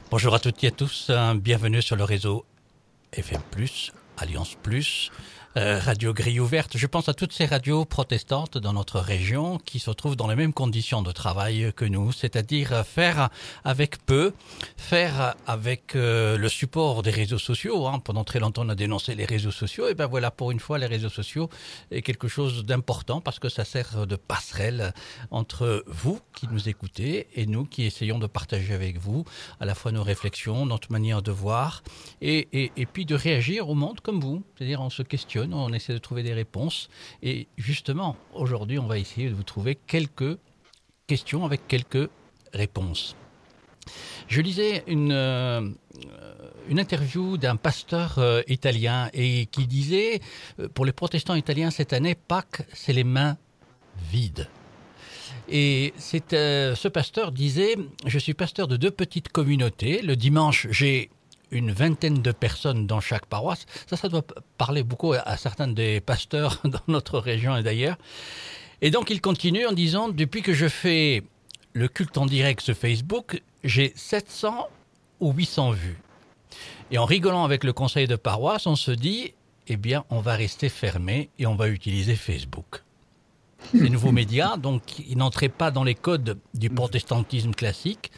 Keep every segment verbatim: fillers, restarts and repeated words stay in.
Bonjour à toutes et à tous, bienvenue sur le réseau F M plus, Alliance plus, euh, Radio Grille Ouverte. Je pense à toutes ces radios protestantes dans notre région qui se retrouvent dans les mêmes conditions de travail que nous, c'est-à-dire faire avec peu, faire avec euh, le support des réseaux sociaux. Hein. Pendant très longtemps, on a dénoncé les réseaux sociaux. Et ben voilà, pour une fois, les réseaux sociaux est quelque chose d'important parce que ça sert de passerelle entre vous qui nous écoutez et nous qui essayons de partager avec vous à la fois nos réflexions, notre manière de voir et, et, et puis de réagir au monde comme vous. C'est-à-dire on se questionne, on essaie de trouver des réponses. Et justement, aujourd'hui, on va essayer de vous trouver quelques questions avec quelques réponses. Je lisais une, euh, une interview d'un pasteur euh, italien et qui disait, euh, pour les protestants italiens cette année, Pâques, c'est les mains vides. Et c'est, euh, ce pasteur disait, je suis pasteur de deux petites communautés. Le dimanche, j'ai une vingtaine de personnes dans chaque paroisse. Ça, ça doit parler beaucoup à certains des pasteurs dans notre région et d'ailleurs. Et donc, il continue en disant, depuis que je fais le culte en direct sur Facebook, j'ai sept cents ou huit cents vues. Et en rigolant avec le conseil de paroisse, on se dit, eh bien, on va rester fermé et on va utiliser Facebook. Ces nouveaux médias, donc, ils n'entraient pas dans les codes du protestantisme classique.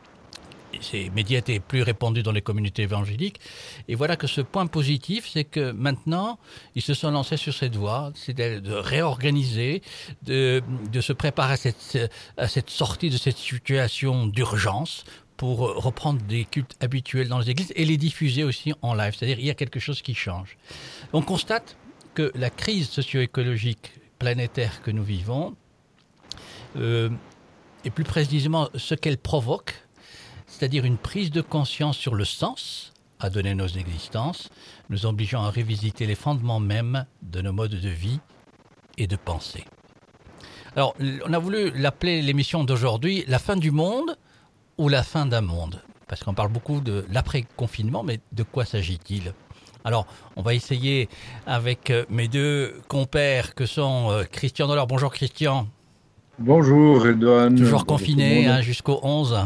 Ces médias étaient plus répandus dans les communautés évangéliques. Et voilà que ce point positif, c'est que maintenant, ils se sont lancés sur cette voie, c'est de, de réorganiser, de, de se préparer à cette, à cette sortie de cette situation d'urgence pour reprendre des cultes habituels dans les églises et les diffuser aussi en live. C'est-à-dire qu'il y a quelque chose qui change. On constate que la crise socio-écologique planétaire que nous vivons, euh, et plus précisément ce qu'elle provoque, c'est-à-dire une prise de conscience sur le sens à donner nos existences, nous obligeant à revisiter les fondements mêmes de nos modes de vie et de pensée. Alors, on a voulu l'appeler l'émission d'aujourd'hui « La fin du monde » ou « La fin d'un monde » parce qu'on parle beaucoup de l'après-confinement, mais de quoi s'agit-il ? Alors, on va essayer avec mes deux compères que sont Christian Dollard. Bonjour Christian. Bonjour Redouane. Toujours confiné hein, jusqu'au onze.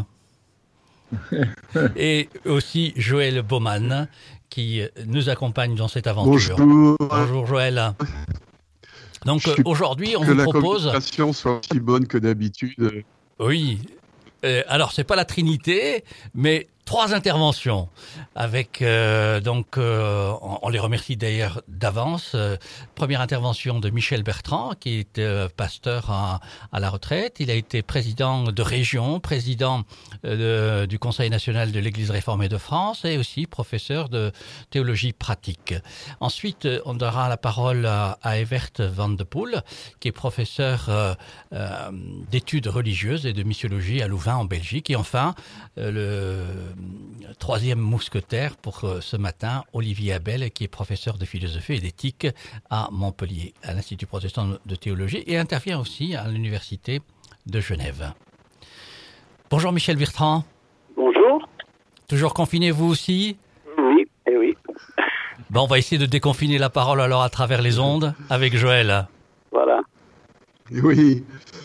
Et aussi Joël Baumann qui nous accompagne dans cette aventure. Bonjour. Bonjour Joël. Donc Je aujourd'hui, on que vous la propose... communication soit aussi bonne que d'habitude. Oui. Euh, alors, c'est pas la Trinité, mais trois interventions avec euh, donc euh, on, on les remercie d'ailleurs d'avance. Euh, première intervention de Michel Bertrand qui est euh, pasteur à, à la retraite. Il a été président de région, président euh, de, du Conseil national de l'Église réformée de France et aussi professeur de théologie pratique. Ensuite, on donnera la parole à, à Evert van de Poel qui est professeur euh, euh, d'études religieuses et de missiologie à Louvain en Belgique. Et enfin, euh, le troisième mousquetaire pour euh, ce matin, Olivier Abel, qui est professeur de philosophie et d'éthique à Montpellier, à l'Institut protestant de théologie, et intervient aussi à l'Université de Genève. Bonjour Michel Bertrand. Bonjour. Toujours confiné vous aussi ? Oui, et oui. Bon, on va essayer de déconfiner la parole alors à travers les ondes avec Joël. Voilà. Oui.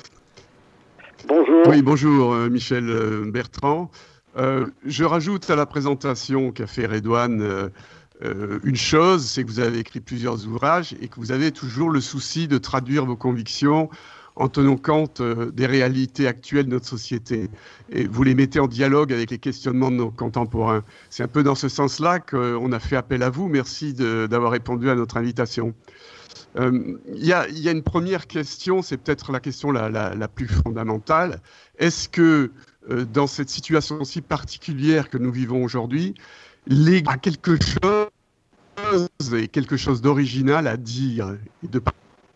Bonjour. Oui, bonjour euh, Michel euh, Bertrand. Euh, je rajoute à la présentation qu'a fait Redouane euh, euh, une chose, c'est que vous avez écrit plusieurs ouvrages et que vous avez toujours le souci de traduire vos convictions en tenant compte euh, des réalités actuelles de notre société. Et vous les mettez en dialogue avec les questionnements de nos contemporains. C'est un peu dans ce sens-là qu'on a fait appel à vous. Merci de, d'avoir répondu à notre invitation. Il euh, y, y a une première question, c'est peut-être la question la, la, la plus fondamentale. Est-ce que euh, dans cette situation si particulière que nous vivons aujourd'hui, l'Église a quelque chose et quelque chose d'original à dire et de...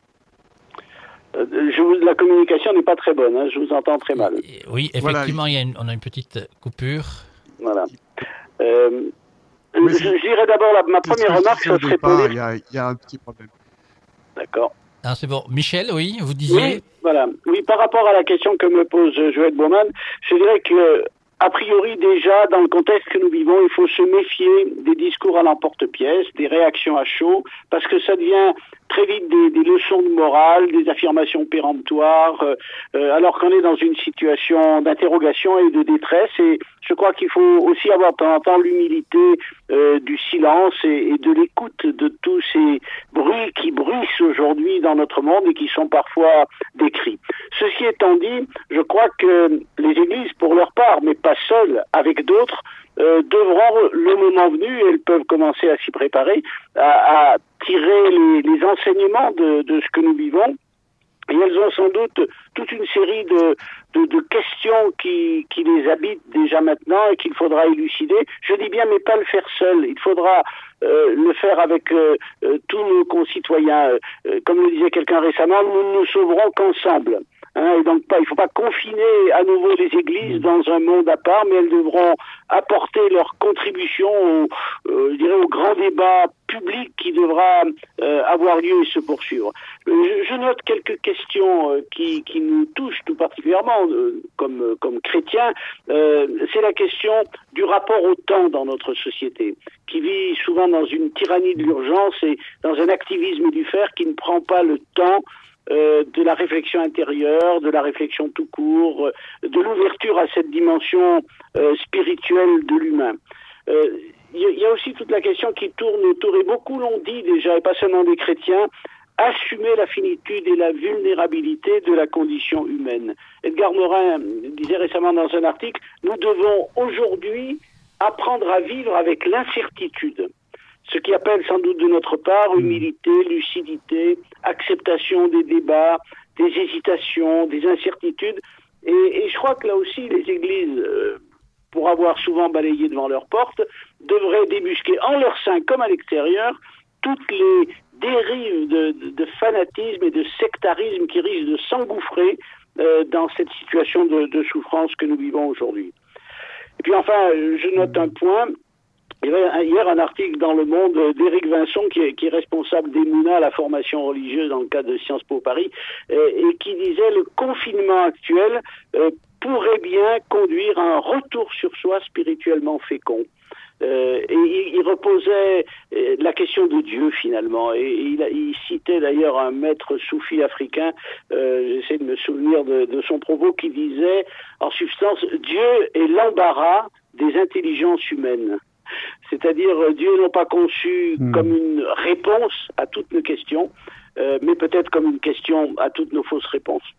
euh, je vous, La communication n'est pas très bonne, hein, je vous entends très mal. Oui, effectivement, voilà. il y a une, on a une petite coupure. Voilà. Euh, je, je dirais d'abord la, ma première remarque, ça serait pas. Il y, a, il y a un petit problème. D'accord. Ah, c'est bon. Michel, oui, vous disiez... Oui, voilà. Oui, par rapport à la question que me pose Joël Baumann, je dirais que, a priori, déjà, dans le contexte que nous vivons, il faut se méfier des discours à l'emporte-pièce, des réactions à chaud, parce que ça devient très vite des, des leçons de morale, des affirmations péremptoires, euh, euh, alors qu'on est dans une situation d'interrogation et de détresse. Et je crois qu'il faut aussi avoir de temps en temps l'humilité euh, du silence et, et de l'écoute de tous ces bruits qui bruissent aujourd'hui dans notre monde et qui sont parfois décrits. Ceci étant dit, je crois que les églises, pour leur part, mais pas seules, avec d'autres, euh, devront, le moment venu, elles peuvent commencer à s'y préparer, à, à tirer les, les enseignements de, de ce que nous vivons. Et elles ont sans doute toute une série de, de, de questions qui, qui les habitent déjà maintenant et qu'il faudra élucider. Je dis bien, mais pas le faire seul. Il faudra euh, le faire avec euh, euh, tous nos concitoyens. Euh, comme le disait quelqu'un récemment, nous ne nous sauverons qu'ensemble. Hein, et donc pas, il ne faut pas confiner à nouveau les églises dans un monde à part, mais elles devront apporter leur contribution au, euh, je dirais, au grand débat public qui devra euh, avoir lieu et se poursuivre. Je, je note quelques questions euh, qui, qui nous touchent tout particulièrement euh, comme, comme chrétiens. Euh, c'est la question du rapport au temps dans notre société, qui vit souvent dans une tyrannie de l'urgence et dans un activisme du faire qui ne prend pas le temps Euh, de la réflexion intérieure, de la réflexion tout court, euh, de l'ouverture à cette dimension euh, spirituelle de l'humain. Il euh, y, y a aussi toute la question qui tourne autour, et beaucoup l'ont dit déjà, et pas seulement des chrétiens, assumer la finitude et la vulnérabilité de la condition humaine. Edgar Morin disait récemment dans un article, nous devons aujourd'hui apprendre à vivre avec l'incertitude. Ce qui appelle sans doute de notre part humilité, lucidité, acceptation des débats, des hésitations, des incertitudes. Et, et je crois que là aussi, les églises, euh, pour avoir souvent balayé devant leurs portes, devraient débusquer en leur sein comme à l'extérieur toutes les dérives de, de, de fanatisme et de sectarisme qui risquent de s'engouffrer euh, dans cette situation de, de souffrance que nous vivons aujourd'hui. Et puis enfin, je note un point. Il y avait hier un article dans Le Monde d'Éric Vincent, qui est, qui est responsable d'Emouna, la formation religieuse dans le cadre de Sciences Po Paris, et, et qui disait le confinement actuel euh, pourrait bien conduire à un retour sur soi spirituellement fécond. Euh, et il, il reposait euh, la question de Dieu finalement, et il, il citait d'ailleurs un maître soufi africain, euh, j'essaie de me souvenir de, de son propos, qui disait en substance, Dieu est l'embarras des intelligences humaines. C'est-à-dire Dieu non pas conçu mmh. comme une réponse à toutes nos questions, euh, mais peut-être comme une question à toutes nos fausses réponses.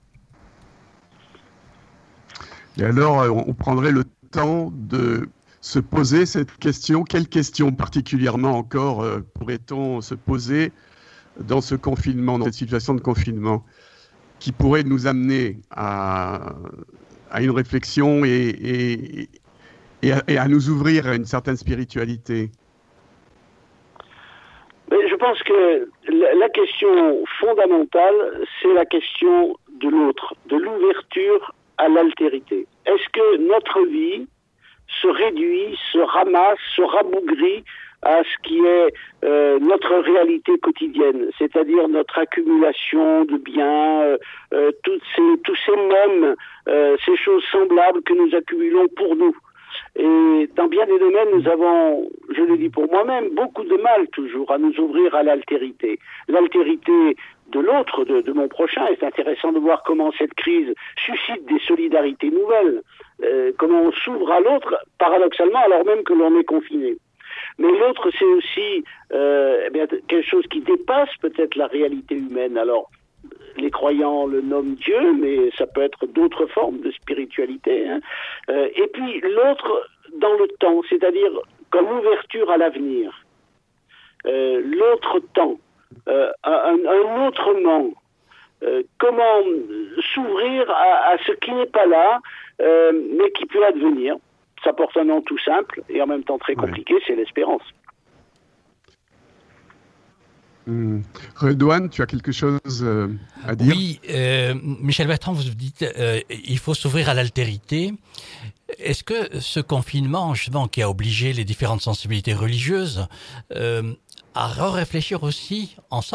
Et alors, on prendrait le temps de se poser cette question. Quelle question particulièrement encore euh, pourrait-on se poser dans ce confinement, dans cette situation de confinement, qui pourrait nous amener à, à une réflexion et, et Et à, et à nous ouvrir à une certaine spiritualité? Mais je pense que la, la question fondamentale, c'est la question de l'autre, de l'ouverture à l'altérité. Est-ce que notre vie se réduit, se ramasse, se rabougrit à ce qui est euh, notre réalité quotidienne, c'est-à-dire notre accumulation de biens, euh, euh, toutes ces, tous ces mêmes, euh, ces choses semblables que nous accumulons pour nous. Et dans bien des domaines, nous avons, je le dis pour moi-même, beaucoup de mal toujours à nous ouvrir à l'altérité. L'altérité de l'autre, de, de mon prochain. C'est intéressant de voir comment cette crise suscite des solidarités nouvelles, euh, comment on s'ouvre à l'autre, paradoxalement, alors même que l'on est confiné. Mais l'autre, c'est aussi euh, eh bien, quelque chose qui dépasse peut-être la réalité humaine. Alors, les croyants le nomment Dieu, mais ça peut être d'autres formes de spiritualité. Hein. Euh, et puis l'autre dans le temps, c'est-à-dire comme ouverture à l'avenir. Euh, l'autre temps, euh, un, un autrement. Euh, comment s'ouvrir à, à ce qui n'est pas là, euh, mais qui peut advenir. Ça porte un nom tout simple et en même temps très compliqué, ouais. C'est l'espérance. Mmh. Redouane, tu as quelque chose euh, à dire? Oui, euh, Michel Bertrand, vous dites euh, il faut s'ouvrir à l'altérité. Est-ce que ce confinement, justement, qui a obligé les différentes sensibilités religieuses euh, à réfléchir aussi ensemble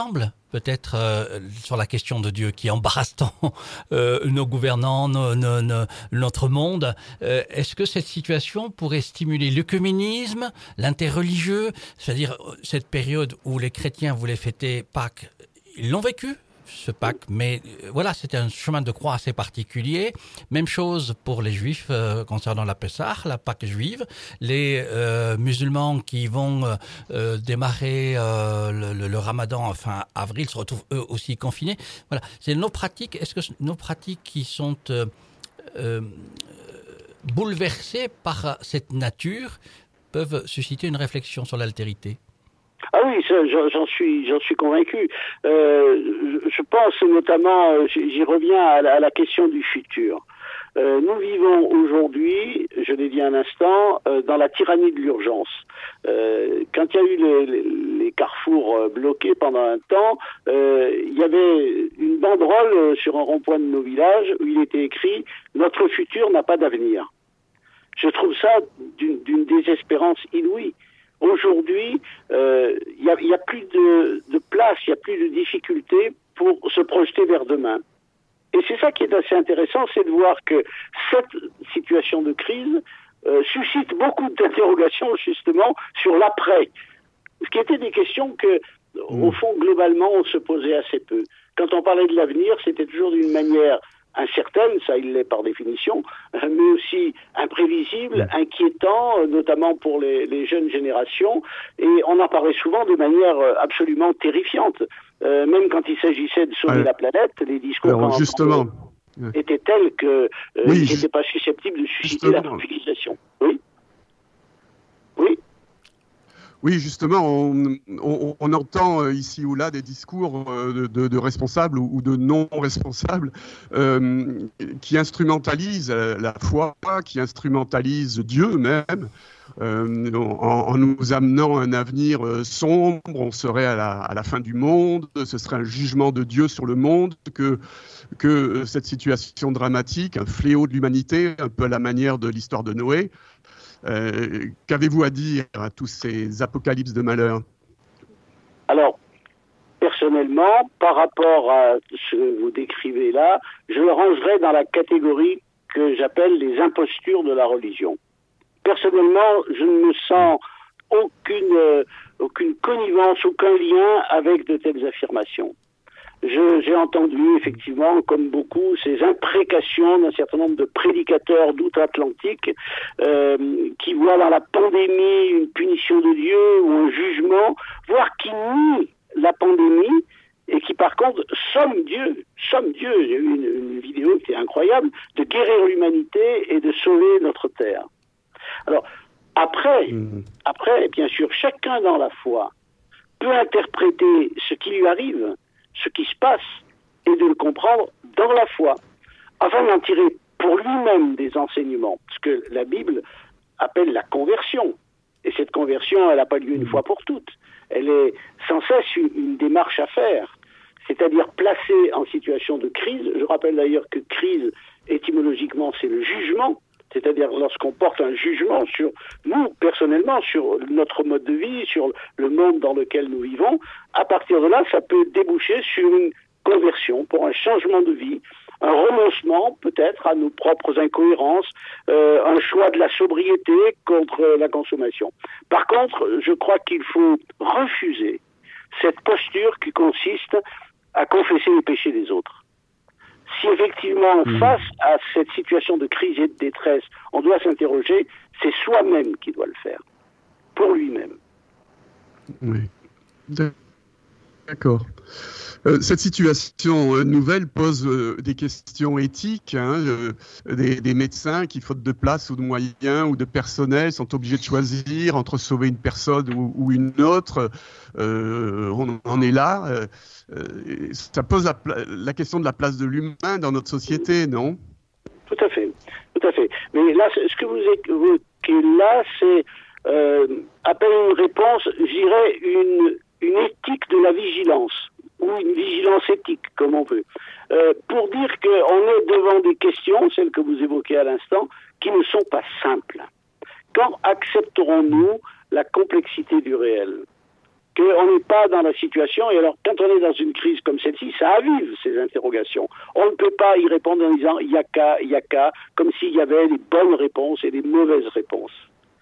peut-être euh, sur la question de Dieu qui embarrasse tant euh, nos gouvernants, nos, nos, nos, notre monde. Euh, est-ce que cette situation pourrait stimuler l'œcuménisme, l'interreligieux, c'est-à-dire cette période où les chrétiens voulaient fêter Pâques, ils l'ont vécu ce Pâques, mais euh, voilà, c'était un chemin de croix assez particulier. Même chose pour les Juifs euh, concernant la Pessah, la Pâques juive. Les euh, musulmans qui vont euh, euh, démarrer euh, le, le, le Ramadan fin avril se retrouvent eux aussi confinés. Voilà, c'est nos pratiques. Est-ce que nos pratiques qui sont euh, euh, bouleversées par cette nature peuvent susciter une réflexion sur l'altérité? Ah oui, ça, j'en suis, j'en suis convaincu. Euh, je pense notamment, j'y reviens à la, à la question du futur. Euh, nous vivons aujourd'hui, je l'ai dit un instant, euh, dans la tyrannie de l'urgence. Euh, quand il y a eu les, les, les carrefours bloqués pendant un temps, euh, il y avait une banderole sur un rond-point de nos villages où il était écrit « Notre futur n'a pas d'avenir ». Je trouve ça d'une, d'une désespérance inouïe. Aujourd'hui, il euh, y, a, y a plus de, de place, il y a plus de difficulté pour se projeter vers demain. Et c'est ça qui est assez intéressant, c'est de voir que cette situation de crise euh, suscite beaucoup d'interrogations justement sur l'après. Ce qui étaient des questions que, mmh. au fond, globalement, on se posait assez peu. Quand on parlait de l'avenir, c'était toujours d'une manière incertaine, ça il l'est par définition, mais aussi imprévisible, inquiétant, notamment pour les, les jeunes générations, et on en parlait souvent de manière absolument terrifiante. Euh, même quand il s'agissait de sauver ouais. la planète, les discours Alors, justement, étaient tels que euh, oui, ils n'étaient pas susceptibles de susciter justement. la mobilisation. Oui. Oui. Oui, justement, on, on, on entend ici ou là des discours de, de, de responsables ou de non-responsables euh, qui instrumentalisent la foi, qui instrumentalisent Dieu même, euh, en, en nous amenant un avenir sombre, on serait à la, à la fin du monde, ce serait un jugement de Dieu sur le monde, que, que cette situation dramatique, un fléau de l'humanité, un peu à la manière de l'histoire de Noé. Euh, qu'avez-vous à dire à tous ces apocalypses de malheur? Alors, personnellement, par rapport à ce que vous décrivez là, je le rangerais dans la catégorie que j'appelle les impostures de la religion. Personnellement, je ne me sens aucune, euh, aucune connivence, aucun lien avec de telles affirmations. Je, j'ai entendu effectivement, comme beaucoup, ces imprécations d'un certain nombre de prédicateurs d'outre-Atlantique euh, qui voient dans la pandémie une punition de Dieu ou un jugement, voire qui nient la pandémie et qui par contre somment Dieu, somment Dieu. J'ai eu une, une vidéo qui est incroyable, de guérir l'humanité et de sauver notre terre. Alors, après, mmh. après, bien sûr, chacun dans la foi peut interpréter ce qui lui arrive, ce qui se passe, et de le comprendre dans la foi, afin d'en tirer pour lui-même des enseignements, ce que la Bible appelle la conversion. Et cette conversion, elle n'a pas lieu une fois pour toutes. Elle est sans cesse une, une démarche à faire, c'est-à-dire placée en situation de crise. Je rappelle d'ailleurs que crise, étymologiquement, c'est le jugement, c'est-à-dire lorsqu'on porte un jugement sur nous, personnellement, sur notre mode de vie, sur le monde dans lequel nous vivons, à partir de là, ça peut déboucher sur une conversion pour un changement de vie, un renoncement peut-être à nos propres incohérences, euh, un choix de la sobriété contre la consommation. Par contre, je crois qu'il faut refuser cette posture qui consiste à confesser les péchés des autres. Si effectivement, mmh. face à cette situation de crise et de détresse, on doit s'interroger, c'est soi-même qui doit le faire, pour lui-même. Oui, d'accord. Euh, cette situation euh, nouvelle pose euh, des questions éthiques. Hein, euh, des, des médecins qui, faute de place ou de moyens ou de personnel, sont obligés de choisir entre sauver une personne ou, ou une autre. Euh, on en est là. Euh, ça pose la, la question de la place de l'humain dans notre société, non? Tout à fait, tout à fait. Mais là, ce que vous évoquez là, c'est euh, appelle une réponse, je dirais, une, une éthique de la vigilance, ou une vigilance éthique, comme on veut, euh, pour dire qu'on est devant des questions, celles que vous évoquez à l'instant, qui ne sont pas simples. Quand accepterons-nous la complexité du réel? qu'on n'est pas dans la situation. Et alors, quand on est dans une crise comme celle-ci, ça avive ces interrogations. On ne peut pas y répondre en disant « il y a qu'à, il y a qu'à », comme s'il y avait des bonnes réponses et des mauvaises réponses.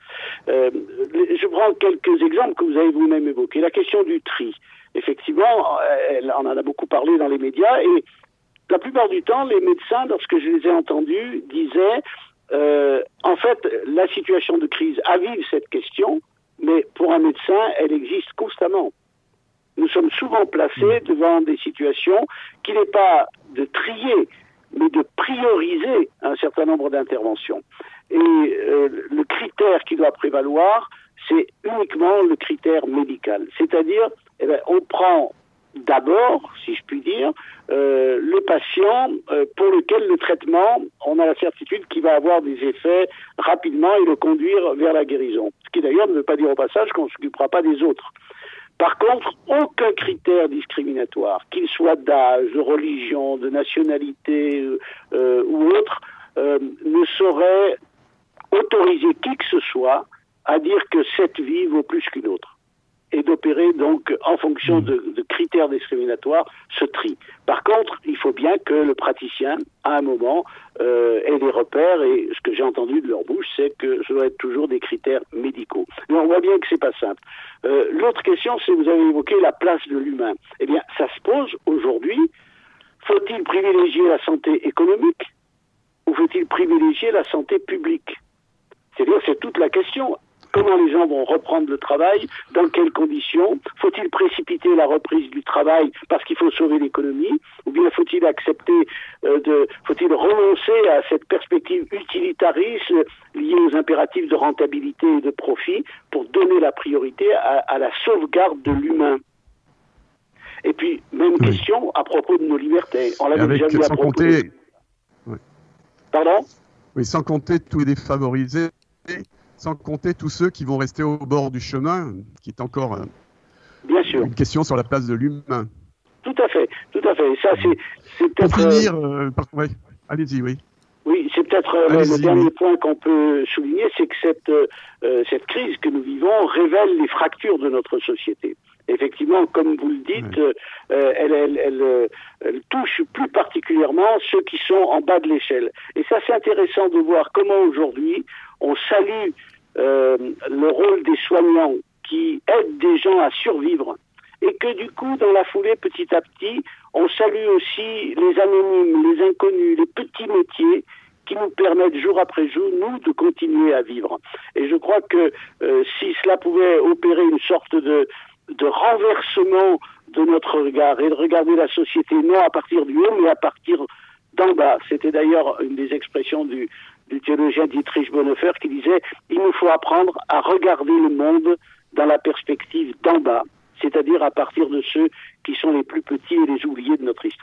Euh, je prends quelques exemples que vous avez vous-même évoqués. La question du tri. Effectivement, elle, on en a beaucoup parlé dans les médias, et la plupart du temps, les médecins, lorsque je les ai entendus, disaient euh, en fait, la situation de crise avive cette question, mais pour un médecin, elle existe constamment. Nous sommes souvent placés devant des situations qui n'est pas de trier, mais de prioriser un certain nombre d'interventions. Et euh, le critère qui doit prévaloir, c'est uniquement le critère médical. C'est-à-dire, eh bien, on prend d'abord, si je puis dire, euh, le patient euh, pour lequel le traitement, on a la certitude qu'il va avoir des effets rapidement et le conduire vers la guérison. Ce qui d'ailleurs ne veut pas dire au passage qu'on ne s'occupera pas des autres. Par contre, aucun critère discriminatoire, qu'il soit d'âge, de religion, de nationalité euh, ou autre, euh, ne saurait autoriser qui que ce soit à dire que cette vie vaut plus qu'une autre, et d'opérer donc en fonction de, de critères discriminatoires ce tri. Par contre, il faut bien que le praticien, à un moment, euh, ait des repères, et ce que j'ai entendu de leur bouche, c'est que ce doit être toujours des critères médicaux. Mais on voit bien que c'est pas simple. Euh, l'autre question, c'est, vous avez évoqué la place de l'humain. Eh bien, ça se pose aujourd'hui. Faut-il privilégier la santé économique ou faut-il privilégier la santé publique? C'est-à-dire, c'est toute la question. Comment les gens vont reprendre le travail? Dans quelles conditions? Faut-il précipiter la reprise du travail parce qu'il faut sauver l'économie? Ou bien faut-il accepter euh, de, faut-il renoncer à cette perspective utilitariste liée aux impératifs de rentabilité et de profit pour donner la priorité à, à la sauvegarde de l'humain? Et puis, même oui. question à propos de nos libertés. On l'avait déjà vu à propos. Compter... De... Oui. Pardon? Oui, sans compter tous les défavorisés. Sans compter tous ceux qui vont rester au bord du chemin, qui est encore euh, Bien sûr. une question sur la place de l'humain. Tout à fait, tout à fait. Et ça, c'est, c'est peut-être... Pour finir, euh, par... ouais. allez-y, oui. Oui, c'est peut-être euh, le dernier oui. point qu'on peut souligner, c'est que cette, euh, cette crise que nous vivons révèle les fractures de notre société. Effectivement, comme vous le dites, ouais. euh, elle, elle, elle, elle touche plus particulièrement ceux qui sont en bas de l'échelle. Et ça, c'est intéressant de voir comment aujourd'hui on salue euh, le rôle des soignants qui aident des gens à survivre, et que du coup, dans la foulée, petit à petit, on salue aussi les anonymes, les inconnus, les petits métiers qui nous permettent jour après jour, nous, de continuer à vivre. Et je crois que euh, si cela pouvait opérer une sorte de, de renversement de notre regard, et de regarder la société non à partir du haut, mais à partir d'en bas. C'était d'ailleurs une des expressions du du théologien Dietrich Bonhoeffer qui disait « Il nous faut apprendre à regarder le monde dans la perspective d'en bas, c'est-à-dire à partir de ceux qui sont les plus petits et les oubliés de notre histoire. »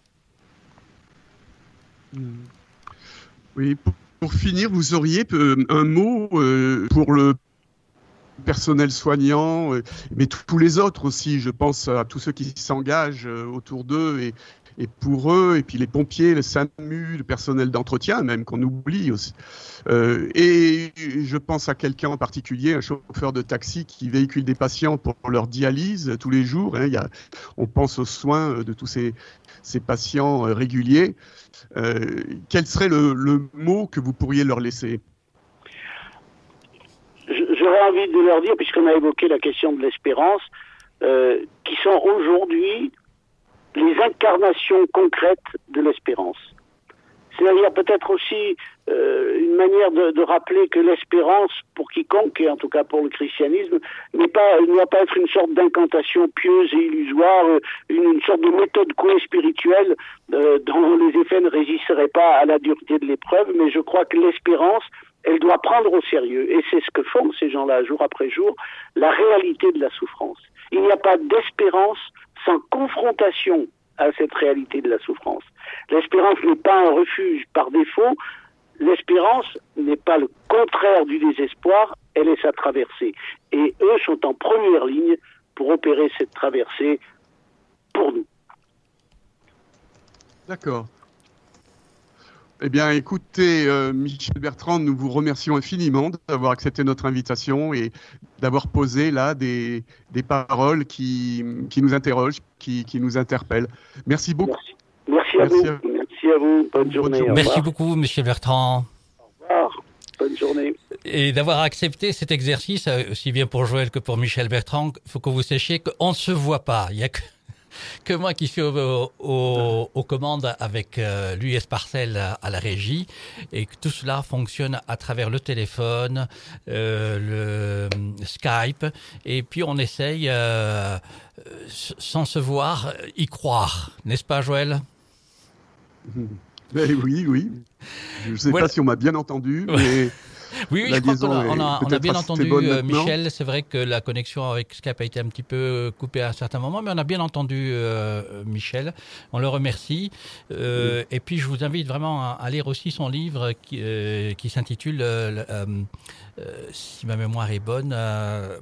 Oui, pour, pour finir, vous auriez un mot euh, pour le personnel soignant, euh, mais tous les autres aussi, je pense à tous ceux qui s'engagent euh, autour d'eux et Et pour eux, et puis les pompiers, le SAMU, le personnel d'entretien même, qu'on oublie aussi. Euh, et je pense à quelqu'un en particulier, un chauffeur de taxi qui véhicule des patients pour leur dialyse tous les jours. Hein. Il y a, on pense aux soins de tous ces, ces patients réguliers. Euh, quel serait le, le mot que vous pourriez leur laisser ? J'aurais envie de leur dire, puisqu'on a évoqué la question de l'espérance, euh, qui sont aujourd'hui les incarnations concrètes de l'espérance. C'est-à-dire peut-être aussi euh, une manière de, de rappeler que l'espérance, pour quiconque, et en tout cas pour le christianisme, n'est pas, ne doit pas être une sorte d'incantation pieuse et illusoire, une, une sorte de méthode couée spirituelle euh, dont les effets ne résisteraient pas à la dureté de l'épreuve, mais je crois que l'espérance, elle doit prendre au sérieux, et c'est ce que font ces gens-là jour après jour, la réalité de la souffrance. Il n'y a pas d'espérance sans confrontation à cette réalité de la souffrance. L'espérance n'est pas un refuge par défaut, l'espérance n'est pas le contraire du désespoir, elle est sa traversée. Et eux sont en première ligne pour opérer cette traversée pour nous. D'accord. Eh bien, écoutez, euh, Michel Bertrand, nous vous remercions infiniment d'avoir accepté notre invitation et d'avoir posé là des, des paroles qui, qui nous interrogent, qui, qui nous interpellent. Merci beaucoup. Merci, Merci, à, Merci, vous. À... Merci à vous. Bonne, Bonne journée. journée. Merci beaucoup, Michel Bertrand. Au revoir. Bonne journée. Et d'avoir accepté cet exercice, aussi bien pour Joël que pour Michel Bertrand, il faut que vous sachiez qu'on ne se voit pas. Il y a que... que moi qui suis au, au, aux commandes avec euh, l'U S Parcel à, à la régie et que tout cela fonctionne à travers le téléphone, euh, le Skype et puis on essaye euh, sans se voir y croire, n'est-ce pas Joël? Ben oui, oui. Je ne sais voilà. pas si on m'a bien entendu, mais... Oui, oui je crois qu'on a, on a, on a bien entendu euh, Michel. C'est vrai que la connexion avec Skype a été un petit peu coupée à un certain moment, mais on a bien entendu euh, Michel. On le remercie. Euh, oui. Et puis, je vous invite vraiment à, à lire aussi son livre qui, euh, qui s'intitule, euh, euh, si ma mémoire est bonne, euh,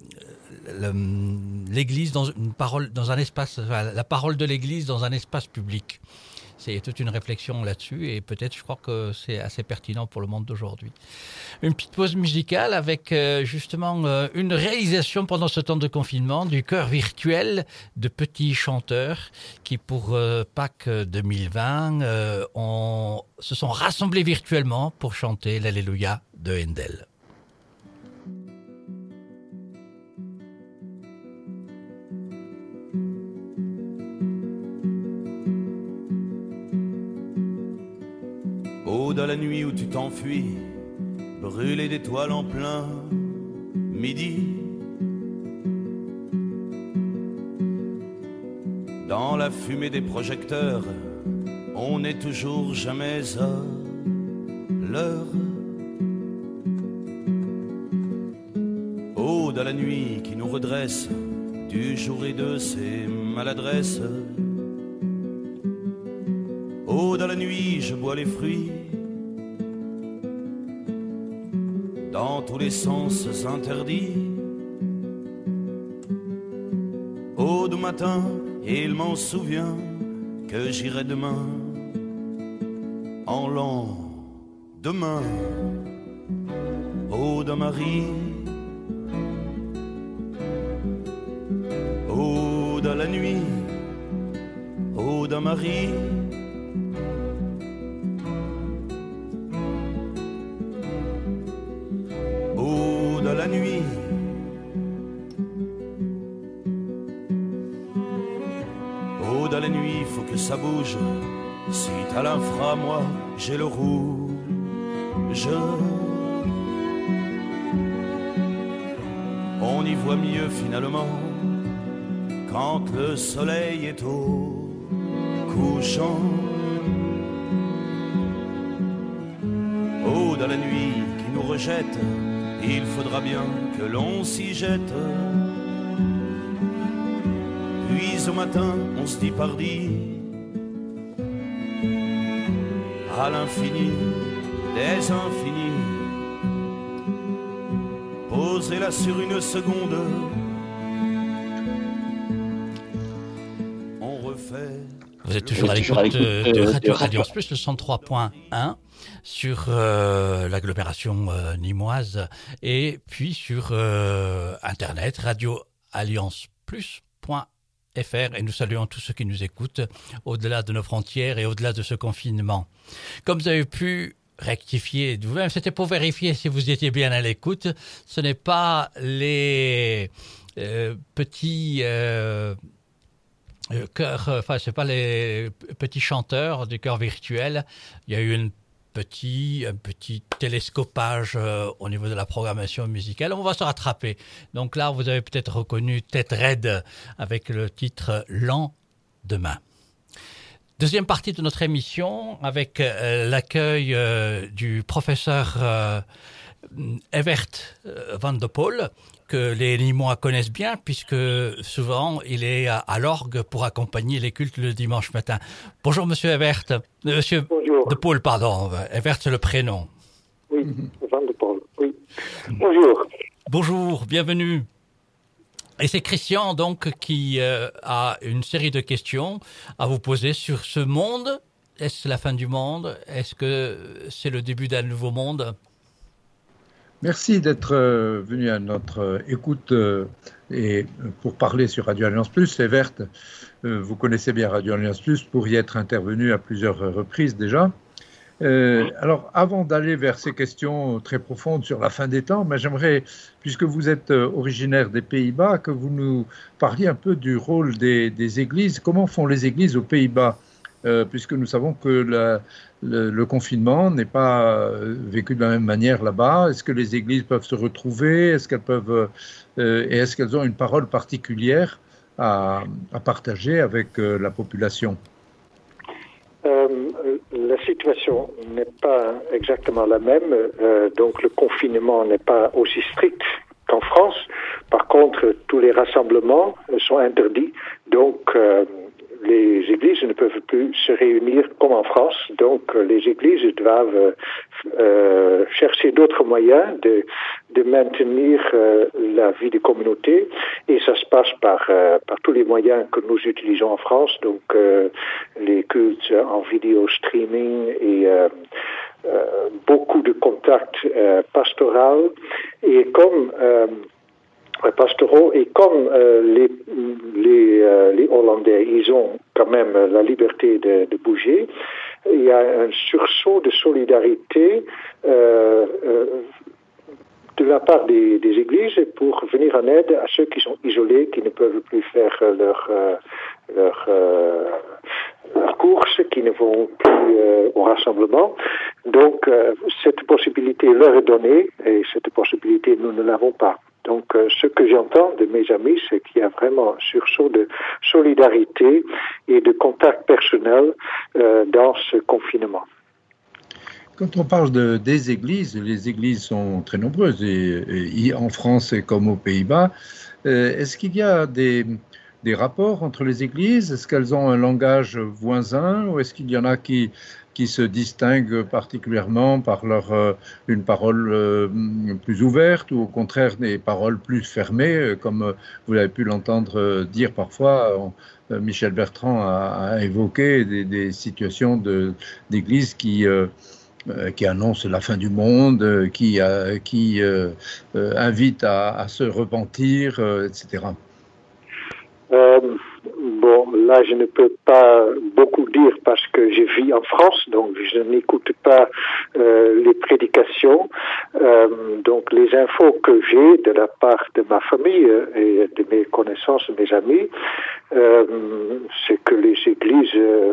l'Église dans une parole, dans un espace, enfin, la parole de l'Église dans un espace public. C'est toute une réflexion là-dessus et peut-être je crois que c'est assez pertinent pour le monde d'aujourd'hui. Une petite pause musicale avec euh, justement euh, une réalisation pendant ce temps de confinement du chœur virtuel de petits chanteurs qui pour euh, Pâques deux mille vingt euh, ont, se sont rassemblés virtuellement pour chanter l'Alléluia de Handel. Dans la nuit où tu t'enfuis, brûlé d'étoiles en plein midi. Dans la fumée des projecteurs, on n'est toujours jamais à l'heure. Oh, dans la nuit qui nous redresse du jour et de ses maladresses. Oh, dans la nuit, je bois les fruits dans tous les sens interdits. Oh, du matin, il m'en souvient que j'irai demain en lendemain. Oh, de Marie, oh, de la nuit, oh, de Marie. La nuit, oh, dans la nuit, il faut que ça bouge. Si t'as l'infra, moi, j'ai le rouge. On y voit mieux finalement quand le soleil est au couchant. Oh, dans la nuit qui nous rejette, il faudra bien que l'on s'y jette. Puis au matin, on se dit pardi à l'infini des infinis. Posez-la sur une seconde, on refait. Vous êtes toujours à l'écoute de, de Radio Alliance Plus, le cent trois point un. Sur euh, l'agglomération euh, nîmoise et puis sur euh, internet radio alliance plus point f r et nous saluons tous ceux qui nous écoutent au-delà de nos frontières et au-delà de ce confinement. Comme vous avez pu rectifier de vous-même, c'était pour vérifier si vous étiez bien à l'écoute. Ce n'est pas les euh, petits euh, chœurs, enfin c'est pas les petits chanteurs du chœur virtuel. Il y a eu une Petit, un petit télescopage euh, au niveau de la programmation musicale. On va se rattraper. Donc là, vous avez peut-être reconnu Tête Raide avec le titre Lendemain. Deuxième partie de notre émission avec euh, l'accueil euh, du professeur euh, Evert van de Poel, que les Nîmois connaissent bien, puisque souvent il est à, à l'orgue pour accompagner les cultes le dimanche matin. Bonjour Monsieur Evert, euh, Monsieur Bonjour. de Poel, pardon. Evert, c'est le prénom. Oui, Van de Poel, oui. Bonjour. Bonjour, bienvenue. Et c'est Christian, donc, qui euh, a une série de questions à vous poser sur ce monde est-ce la fin du monde? Est-ce que c'est le début d'un nouveau monde? Merci d'être venu à notre écoute et pour parler sur Radio Alliance Plus. Evert, vous connaissez bien Radio Alliance Plus pour y être intervenu à plusieurs reprises déjà. Euh, alors, avant d'aller vers ces questions très profondes sur la fin des temps, mais j'aimerais, puisque vous êtes originaire des Pays-Bas, que vous nous parliez un peu du rôle des, des églises. Comment font les églises aux Pays-Bas, euh, puisque nous savons que la, le, le confinement n'est pas vécu de la même manière là-bas. Est-ce que les églises peuvent se retrouver? Est-ce qu'elles peuvent, euh, et est-ce qu'elles ont une parole particulière à, à partager avec euh, la population? Euh, la situation n'est pas exactement la même, euh, donc le confinement n'est pas aussi strict qu'en France. Par contre, tous les rassemblements sont interdits, donc euh, les églises ne peuvent plus se réunir comme en France. Donc les églises doivent euh, chercher d'autres moyens de, de maintenir euh, la vie des communautés, et ça se passe par, euh, par tous les moyens que nous utilisons en France, donc euh, les cultes en vidéo streaming et euh, euh, beaucoup de contacts euh, pastoraux, et comme euh, pastoraux, et comme euh, les, les, euh, les Hollandais, ils ont quand même la liberté de, de bouger, il y a un sursaut de solidarité euh, euh, de la part des, des églises pour venir en aide à ceux qui sont isolés, qui ne peuvent plus faire leur, euh, leur, euh, leur course, qui ne vont plus euh, au rassemblement. Donc, euh, cette possibilité leur est donnée, et cette possibilité, nous ne l'avons pas. Donc, euh, ce que j'entends de mes amis, c'est qu'il y a vraiment un sursaut de solidarité et de contact personnel euh, dans ce confinement. Quand on parle de, des églises, les églises sont très nombreuses, et, et en France et comme aux Pays-Bas. Euh, est-ce qu'il y a des, des rapports entre les églises? Est-ce qu'elles ont un langage voisin, ou est-ce qu'il y en a qui, qui se distinguent particulièrement par leur, euh, une parole euh, plus ouverte, ou au contraire des paroles plus fermées, euh, comme euh, vous avez pu l'entendre euh, dire parfois? euh, Michel Bertrand a, a évoqué des, des situations de, d'églises qui... Euh, qui annonce la fin du monde, qui, euh, qui euh, euh, invite à, à se repentir, euh, et cetera. Euh, bon, là, je ne peux pas beaucoup dire parce que je vis en France, donc je n'écoute pas euh, les prédications. Euh, donc, les infos que j'ai de la part de ma famille et de mes connaissances, de mes amis, euh, c'est que les églises euh,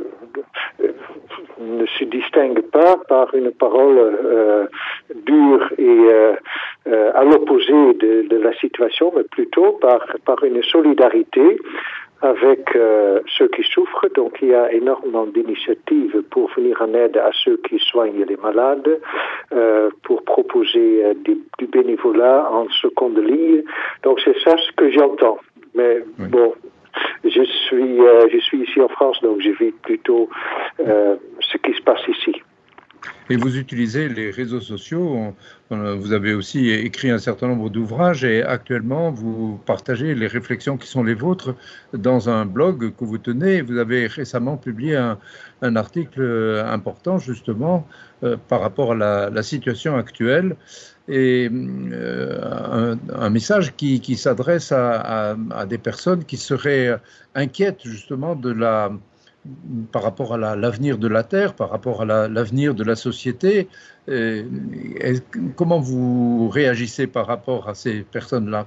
ne se distinguent pas par une parole euh, dure et euh, euh, à l'opposé de, de la situation, mais plutôt par, par une solidarité avec euh, ceux qui souffrent. Donc il y a énormément d'initiatives pour venir en aide à ceux qui soignent les malades, euh, pour proposer euh, du, du bénévolat en seconde ligne. Donc c'est ça ce que j'entends. Mais oui. bon, je suis euh, je suis ici en France, donc je vis plutôt euh, ce qui se passe ici. Et vous utilisez les réseaux sociaux, vous avez aussi écrit un certain nombre d'ouvrages, et actuellement vous partagez les réflexions qui sont les vôtres dans un blog que vous tenez. Vous avez récemment publié un, un article important justement euh, par rapport à la, la situation actuelle, et euh, un, un message qui, qui s'adresse à, à, à des personnes qui seraient inquiètes justement de la... par rapport à la, l'avenir de la Terre, par rapport à la, l'avenir de la société. Euh, comment vous réagissez par rapport à ces personnes-là?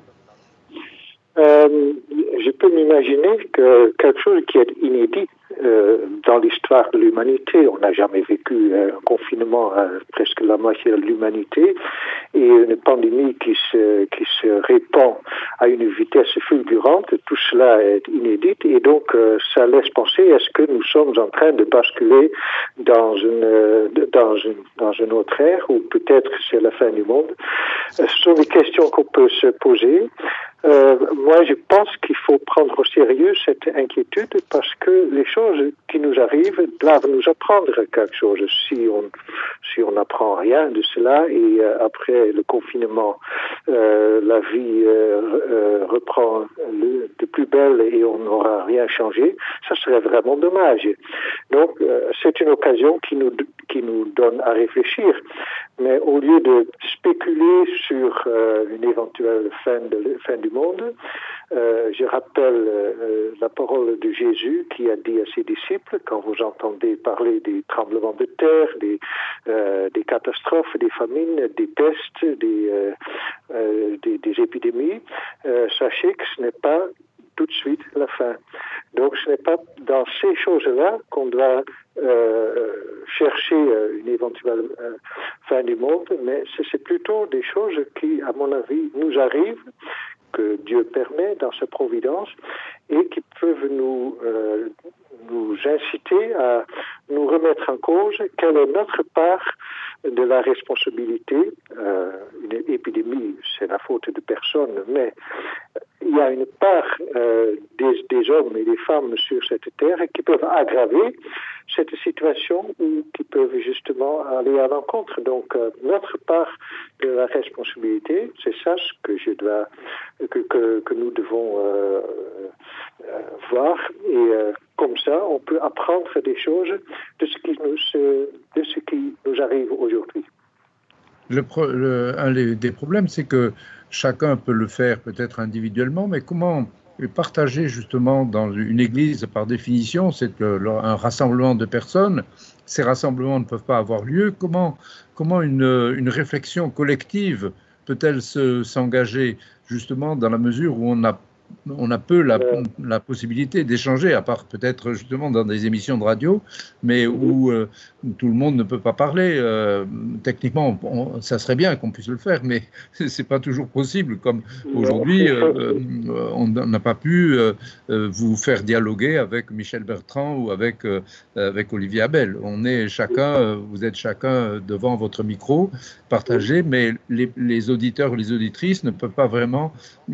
euh, Je peux m'imaginer que quelque chose qui est inédit euh, dans l'histoire de l'humanité. On n'a jamais vécu un confinement à presque la moitié de l'humanité, et une pandémie qui se, qui se répand à une vitesse fulgurante. Tout cela est inédit, et donc euh, ça laisse penser, est-ce que nous sommes en train de basculer dans une, dans une, dans une autre ère, ou peut-être c'est la fin du monde? Ce sont des questions qu'on peut se poser. Euh, moi, je pense qu'il faut prendre au sérieux cette inquiétude parce que les choses qui nous arrivent doivent nous apprendre quelque chose. Si on si on n'apprend rien de cela et euh, après le confinement, euh, la vie euh, euh, reprend le, de plus belle et on n'aura rien changé, ça serait vraiment dommage. Donc, euh, c'est une occasion qui nous qui nous donne à réfléchir. Mais au lieu de spéculer sur euh, une éventuelle fin, de, fin du monde, euh, je rappelle euh, la parole de Jésus qui a dit à ses disciples, quand vous entendez parler des tremblements de terre, des, euh, des catastrophes, des famines, des pestes, des, euh, euh, des, des épidémies, euh, sachez que ce n'est pas tout de suite la fin. Donc ce n'est pas dans ces choses-là qu'on doit euh, chercher euh, une éventuelle euh, fin du monde, mais c'est plutôt des choses qui, à mon avis, nous arrivent, que Dieu permet dans sa providence, et qui peuvent nous, euh, nous inciter à nous remettre en cause quelle est notre part de la responsabilité. Euh, une épidémie, c'est la faute de personne, mais il y a une part euh, des, des hommes et des femmes sur cette terre qui peuvent aggraver cette situation ou qui peuvent justement aller à l'encontre. Donc, euh, notre part de la responsabilité, c'est ça ce que je dois, que, que, que nous devons euh, euh, voir. Et euh, comme ça, on peut apprendre des choses de ce qui nous, de ce qui nous arrive aujourd'hui. Le, le, un des problèmes, c'est que chacun peut le faire peut-être individuellement, mais comment partager justement dans une église, par définition, c'est un rassemblement de personnes. Ces rassemblements ne peuvent pas avoir lieu. Comment, comment une, une réflexion collective peut-elle se, s'engager justement dans la mesure où on a on a peu la, la possibilité d'échanger, à part peut-être justement dans des émissions de radio, mais où, euh, où tout le monde ne peut pas parler. Euh, techniquement, on, ça serait bien qu'on puisse le faire, mais c'est pas toujours possible. Comme aujourd'hui, euh, on n'a pas pu euh, vous faire dialoguer avec Michel Bertrand ou avec, euh, avec Olivier Abel. On est chacun, vous êtes chacun devant votre micro, partagé, mais les, les auditeurs ou les auditrices ne peuvent pas vraiment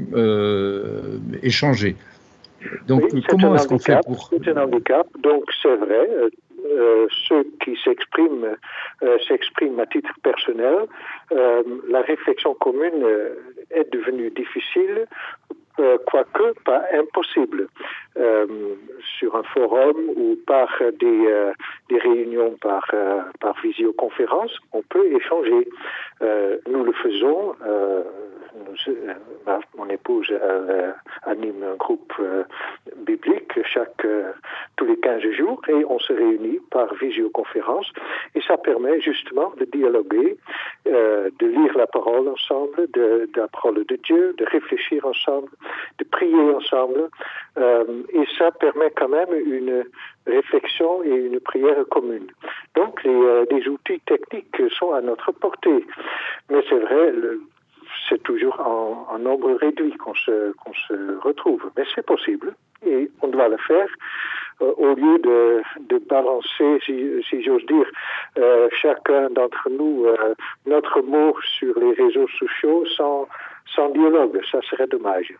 euh, échanger. Donc, oui, comment est-ce qu'on fait pour... C'est un handicap, donc c'est vrai. Euh, ceux qui s'expriment euh, s'expriment à titre personnel. Euh, la réflexion commune euh, est devenue difficile, euh, quoique pas impossible. Euh, sur un forum ou par des, euh, des réunions par, euh, par visioconférence, on peut échanger. Euh, nous le faisons. Euh, Nous, ma, mon épouse elle, euh, anime un groupe euh, biblique chaque, euh, tous les quinze jours et on se réunit par visioconférence et ça permet justement de dialoguer, euh, de lire la parole ensemble, de, de la parole de Dieu, de réfléchir ensemble, de prier ensemble euh, et ça permet quand même une réflexion et une prière commune. Donc les, euh, les outils techniques sont à notre portée, mais c'est vrai, le, c'est toujours en, en nombre réduit qu'on se, qu'on se retrouve. Mais c'est possible et on doit le faire euh, au lieu de, de balancer, si, si j'ose dire, euh, chacun d'entre nous euh, notre mot sur les réseaux sociaux sans, sans dialogue. Ça serait dommage.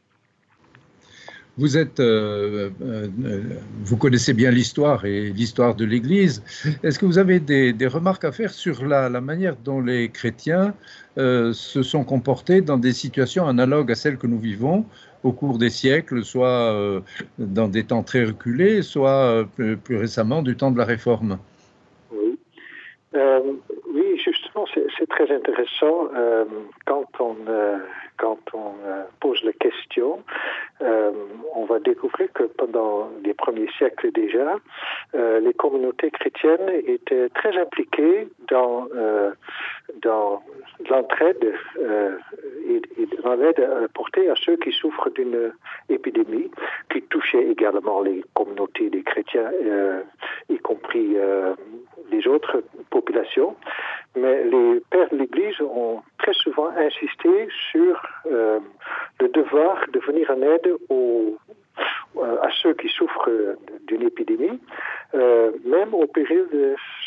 Vous êtes, euh, euh, vous connaissez bien l'histoire et l'histoire de l'Église. Est-ce que vous avez des, des remarques à faire sur la, la manière dont les chrétiens euh, se sont comportés dans des situations analogues à celles que nous vivons au cours des siècles, soit euh, dans des temps très reculés, soit euh, plus, plus récemment du temps de la Réforme? Oui, euh, oui justement, c'est très intéressant euh, quand on... Euh, quand on euh, pose la question, euh, on va découvrir que pendant les premiers siècles déjà, euh, les communautés chrétiennes étaient très impliquées dans, euh, dans l'entraide euh, et, et dans l'aide apportée à ceux qui souffrent d'une épidémie qui touchait également les communautés des chrétiens, euh, y compris euh, les autres populations. Mais les pères de l'Église ont très souvent insisté sur euh, le devoir de venir en aide aux, à ceux qui souffrent d'une épidémie, euh, même au péril de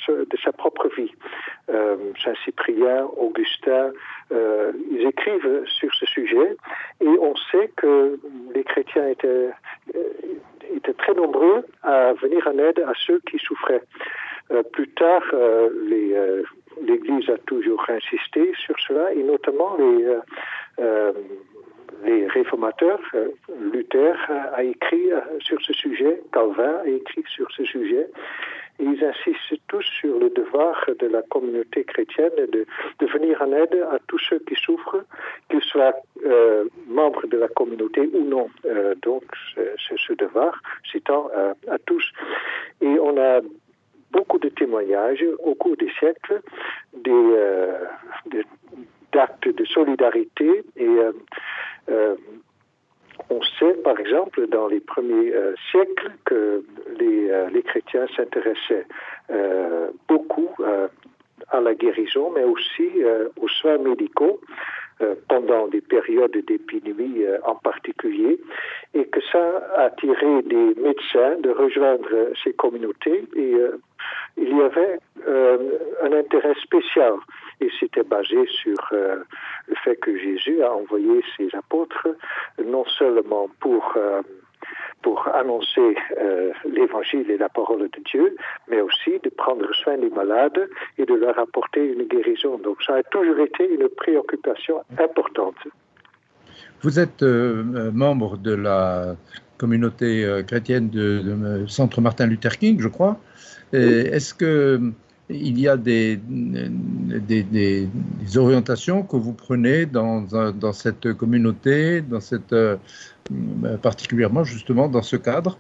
de sa propre vie. Euh, Saint-Cyprien, Augustin, euh, ils écrivent sur ce sujet et on sait que les chrétiens étaient, étaient très nombreux à venir en aide à ceux qui souffraient. Euh, plus tard, euh, les, euh, l'Église a toujours insisté sur cela et notamment les, euh, euh, les réformateurs. Euh, Luther a écrit sur ce sujet, Calvin a écrit sur ce sujet. Et ils insistent tous sur le devoir de la communauté chrétienne de, de venir en aide à tous ceux qui souffrent, qu'ils soient euh, membres de la communauté ou non. Euh, donc, c'est, c'est ce devoir, citant euh, à tous. Et on a beaucoup de témoignages au cours des siècles, des, euh, des, d'actes de solidarité et euh, euh, on sait, par exemple, dans les premiers euh, siècles, que les, euh, les chrétiens s'intéressaient euh, beaucoup euh, à la guérison, mais aussi euh, aux soins médicaux euh, pendant des périodes d'épidémie euh, en particulier, et que ça a attiré des médecins de rejoindre ces communautés. Et euh, il y avait euh, un intérêt spécial. Et c'était basé sur euh, le fait que Jésus a envoyé ses apôtres non seulement pour, euh, pour annoncer euh, l'évangile et la parole de Dieu, mais aussi de prendre soin des malades et de leur apporter une guérison. Donc ça a toujours été une préoccupation importante. Vous êtes euh, membre de la communauté euh, chrétienne de, de Centre Martin Luther King, je crois. Et est-ce que il y a des, des, des, des orientations que vous prenez dans, dans cette communauté, dans cette, euh, particulièrement justement dans ce cadre?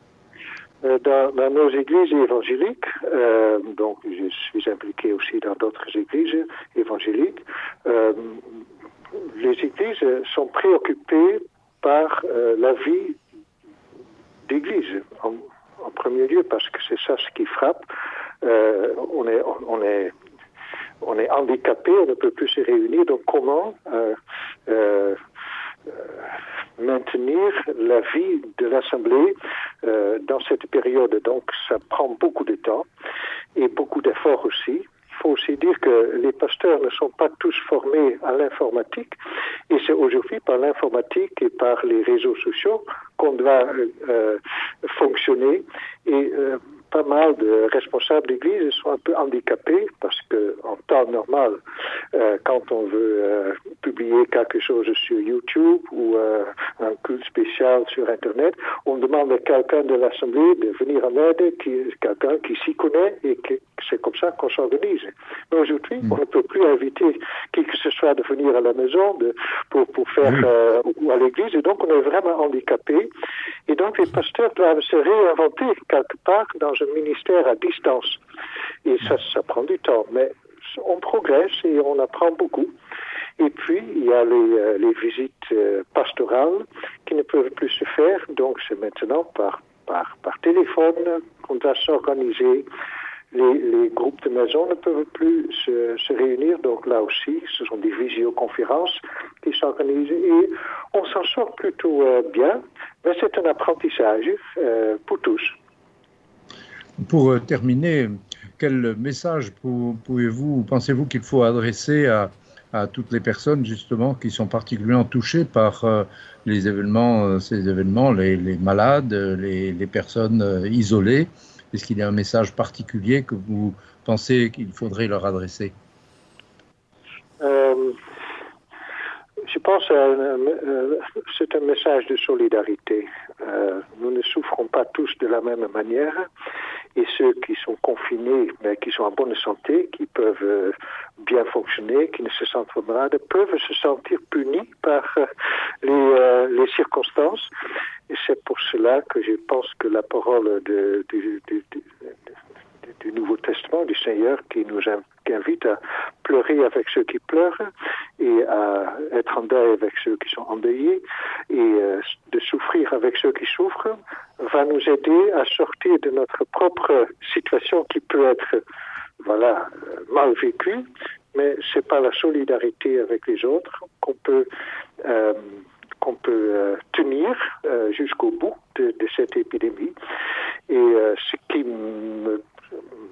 Dans, dans nos églises évangéliques, euh, donc je suis impliqué aussi dans d'autres églises évangéliques, euh, les églises sont préoccupées par euh, la vie d'église en, en premier lieu, parce que c'est ça ce qui frappe. Euh, on est, on est, on est handicapé, on ne peut plus se réunir. Donc, comment euh, euh, maintenir la vie de l'Assemblée euh, dans cette période? Donc, ça prend beaucoup de temps et beaucoup d'efforts aussi. Il faut aussi dire que les pasteurs ne sont pas tous formés à l'informatique, et c'est aujourd'hui par l'informatique et par les réseaux sociaux qu'on doit euh, fonctionner. Et euh, pas mal de responsables d'église sont un peu handicapés parce que en temps normal, euh, quand on veut euh, publier quelque chose sur YouTube ou euh, un culte spécial sur Internet, on demande à quelqu'un de l'Assemblée de venir en aide, qui, quelqu'un qui s'y connaît, et que c'est comme ça qu'on s'organise. Mais aujourd'hui, mmh. on ne peut plus inviter qui que ce soit de venir à la maison de, pour, pour faire mmh. euh, ou à l'église, et donc on est vraiment handicapé. Et donc les pasteurs doivent se réinventer quelque part dans un ministère à distance. Et ça, ça prend du temps, mais on progresse et on apprend beaucoup. Et puis, il y a les, euh, les visites euh, pastorales qui ne peuvent plus se faire, donc c'est maintenant par, par, par téléphone qu'on doit s'organiser. Les, les groupes de maison ne peuvent plus se, se réunir, donc là aussi, ce sont des visioconférences qui s'organisent et on s'en sort plutôt euh, bien, mais c'est un apprentissage euh, pour tous. Pour euh, terminer, quel message pouvez-vous, pensez-vous qu'il faut adresser à, à toutes les personnes justement qui sont particulièrement touchées par euh, les événements, euh, ces événements, les, les malades, les, les personnes euh, isolées? Est-ce qu'il y a un message particulier que vous pensez qu'il faudrait leur adresser? euh, Je pense que euh, c'est un message de solidarité. Euh, nous ne souffrons pas tous de la même manière, et ceux qui sont confinés, mais qui sont en bonne santé, qui peuvent euh, bien fonctionner, qui ne se sentent pas malades, peuvent se sentir punis par euh, les, euh, les circonstances. Et c'est pour cela que je pense que la parole de, de, de, de, de, du Nouveau Testament, du Seigneur, qui nous invite à pleurer avec ceux qui pleurent et à être en deuil avec ceux qui sont endeuillés et euh, de souffrir avec ceux qui souffrent, va nous aider à sortir de notre propre situation qui peut être voilà, mal vécue, mais c'est par la solidarité avec les autres qu'on peut euh, qu'on peut euh, tenir euh, jusqu'au bout de, de cette épidémie. Et euh, ce qui me, me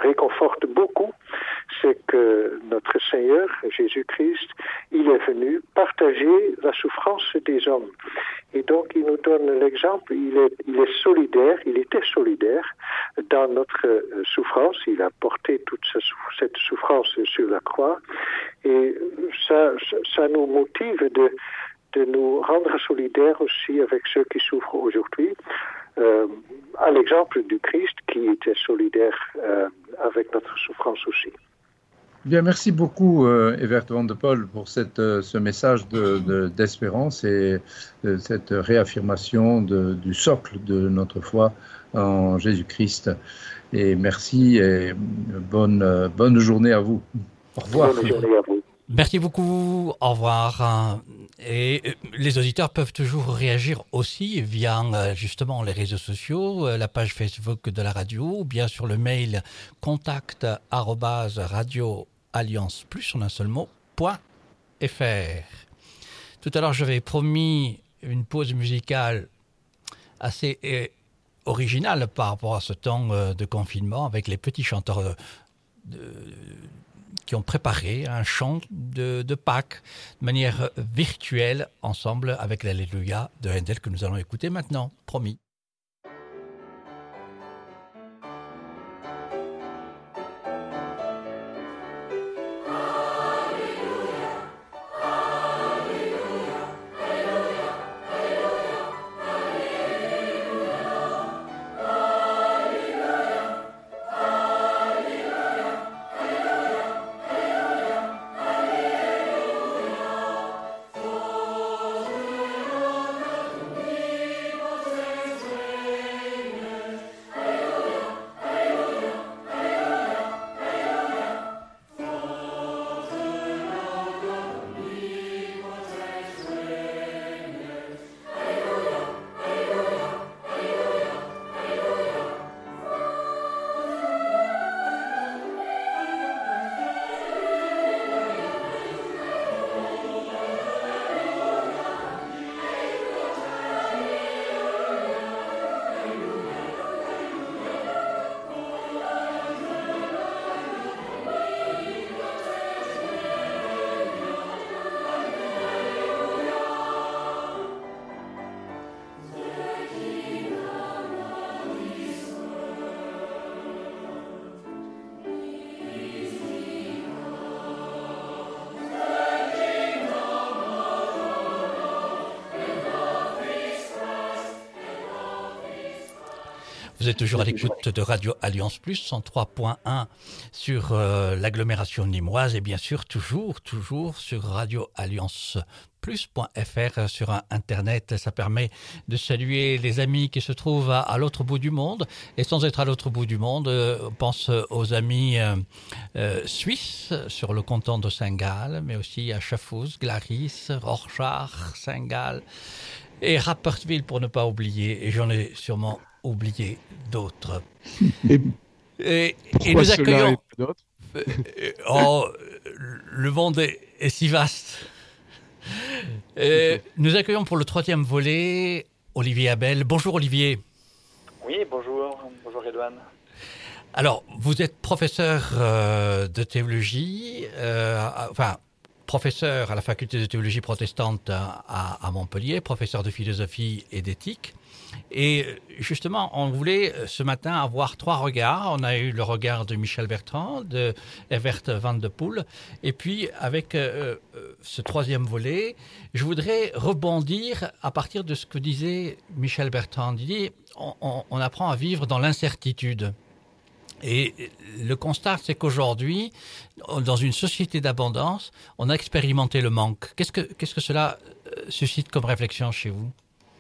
réconforte beaucoup, c'est que notre Seigneur, Jésus-Christ, il est venu partager la souffrance des hommes. Et donc, il nous donne l'exemple, il est, il est solidaire, il était solidaire dans notre souffrance, il a porté toute cette souffrance sur la croix, et ça, ça nous motive de, de nous rendre solidaires aussi avec ceux qui souffrent aujourd'hui, euh, à l'exemple du Christ qui était solidaire euh, avec notre souffrance aussi. Bien, merci beaucoup, euh, Evert van de Pol, pour cette, euh, ce message de, de, d'espérance et de cette réaffirmation de, du socle de notre foi en Jésus-Christ. Et merci et bonne, euh, bonne journée à vous. Au revoir. Bonne journée à vous. Merci beaucoup, au revoir. Et les auditeurs peuvent toujours réagir aussi via justement les réseaux sociaux, la page Facebook de la radio, ou bien sur le mail contact arobase radio alliance plus en un seul mot point fr. Tout à l'heure, j'avais promis une pause musicale assez originale par rapport à ce temps de confinement avec les petits chanteurs de, qui ont préparé un chant de, de Pâques de manière virtuelle ensemble avec l'Alléluia de Handel que nous allons écouter maintenant, promis. Vous êtes toujours à l'écoute de Radio Alliance Plus, cent trois point un sur euh, l'agglomération nîmoise et bien sûr toujours, toujours sur radio alliance plus point f r sur un Internet. Ça permet de saluer les amis qui se trouvent à, à l'autre bout du monde. Et sans être à l'autre bout du monde, euh, on pense aux amis euh, euh, suisses sur le canton de Saint-Gall, mais aussi à Schaffhouse, Glaris, Rorschach, Saint-Gall et Rapperswil pour ne pas oublier. Et j'en ai sûrement oublié d'autres. Et, et, et nous accueillons. Et d'autres oh, le monde est, est si vaste. Euh, nous accueillons pour le troisième volet Olivier Abel. Bonjour Olivier. Oui, bonjour. Bonjour Redouane. Alors, vous êtes professeur euh, de théologie, euh, enfin, professeur à la faculté de théologie protestante à, à Montpellier, professeur de philosophie et d'éthique. Et justement, on voulait ce matin avoir trois regards. On a eu le regard de Michel Bertrand, de Evert van de Pol. Et puis, avec euh, ce troisième volet, je voudrais rebondir à partir de ce que disait Michel Bertrand. Il dit, on, on, on apprend à vivre dans l'incertitude. Et le constat, c'est qu'aujourd'hui, dans une société d'abondance, on a expérimenté le manque. Qu'est-ce que, qu'est-ce que cela suscite comme réflexion chez vous ?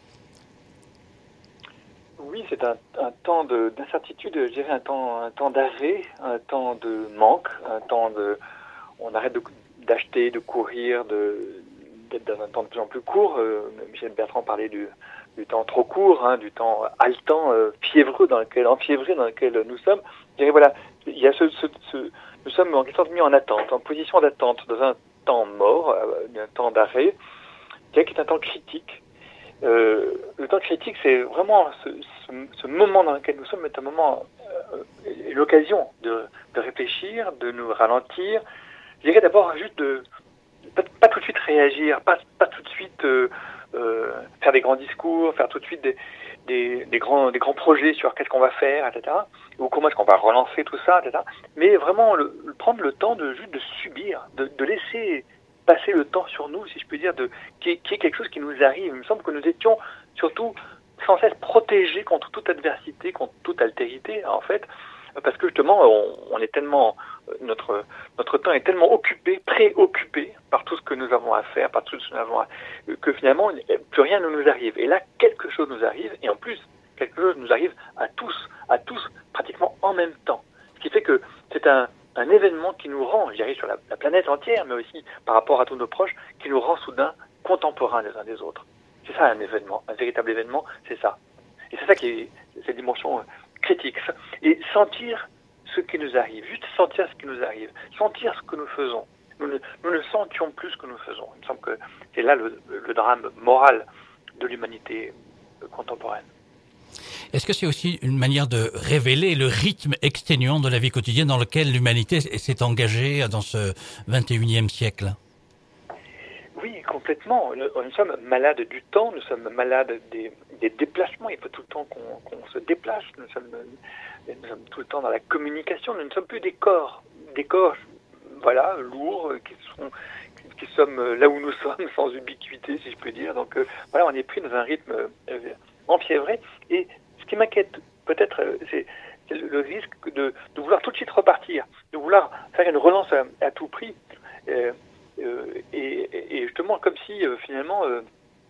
Oui, c'est un, un temps de, d'incertitude, je dirais un temps, un temps d'arrêt, un temps de manque, un temps de... On arrête de, d'acheter, de courir, de, d'être dans un temps de plus en plus court. Euh, Michel Bertrand parlait du, du temps trop court, hein, du temps haletant, euh, fiévreux, dans lequel, enfiévré dans lequel nous sommes. Je dirais, voilà, il y a ce, ce, ce, nous sommes en quelque sorte mis en attente, en position d'attente, dans un temps mort, euh, un temps d'arrêt, qui est un temps critique. Euh, le temps critique, c'est vraiment ce, ce, ce moment dans lequel nous sommes est un moment euh, une occasion de, de réfléchir, de nous ralentir. Je dirais d'abord juste de pas, pas tout de suite réagir, pas, pas tout de suite euh, euh, faire des grands discours, faire tout de suite des, des, des, grands, des grands projets sur qu'est-ce qu'on va faire, et cetera. Ou comment est-ce qu'on va relancer tout ça, et cetera. Mais vraiment le, prendre le temps de juste de subir, de, de laisser passer le temps sur nous, si je peux dire, de qui est, qui est quelque chose qui nous arrive. Il me semble que nous étions surtout sans cesse protégés contre toute adversité, contre toute altérité, en fait, parce que justement, on, on est tellement notre notre temps est tellement occupé, préoccupé par tout ce que nous avons à faire, par tout ce que nous avons à, que finalement plus rien ne nous arrive. Et là, quelque chose nous arrive, et en plus, quelque chose nous arrive à tous, à tous, pratiquement en même temps. Ce qui fait que c'est un un événement qui nous rend, je dirais, sur la, la planète entière, mais aussi par rapport à tous nos proches, qui nous rend soudain contemporains les uns des autres. C'est ça un événement, un véritable événement, c'est ça. Et c'est ça qui est cette dimension critique. Et sentir ce qui nous arrive, juste sentir ce qui nous arrive, sentir ce que nous faisons. Nous ne, nous ne sentions plus ce que nous faisons. Il me semble que c'est là le, le drame moral de l'humanité contemporaine. Est-ce que c'est aussi une manière de révéler le rythme exténuant de la vie quotidienne dans lequel l'humanité s'est engagée dans ce vingt et unième siècle ? Oui, complètement. Nous, nous sommes malades du temps, nous sommes malades des, des déplacements. Il faut tout le temps qu'on, qu'on se déplace. Nous sommes, nous sommes tout le temps dans la communication. Nous ne sommes plus des corps, des corps, voilà, lourds, qui sont, qui sommes là où nous sommes, sans ubiquité, si je peux dire. Donc, euh, voilà, on est pris dans un rythme euh, enfiévré. Et ce qui m'inquiète peut-être, c'est, c'est le risque de, de vouloir tout de suite repartir, de vouloir faire une relance à, à tout prix. Euh, euh, et, et justement, comme si euh, finalement, euh,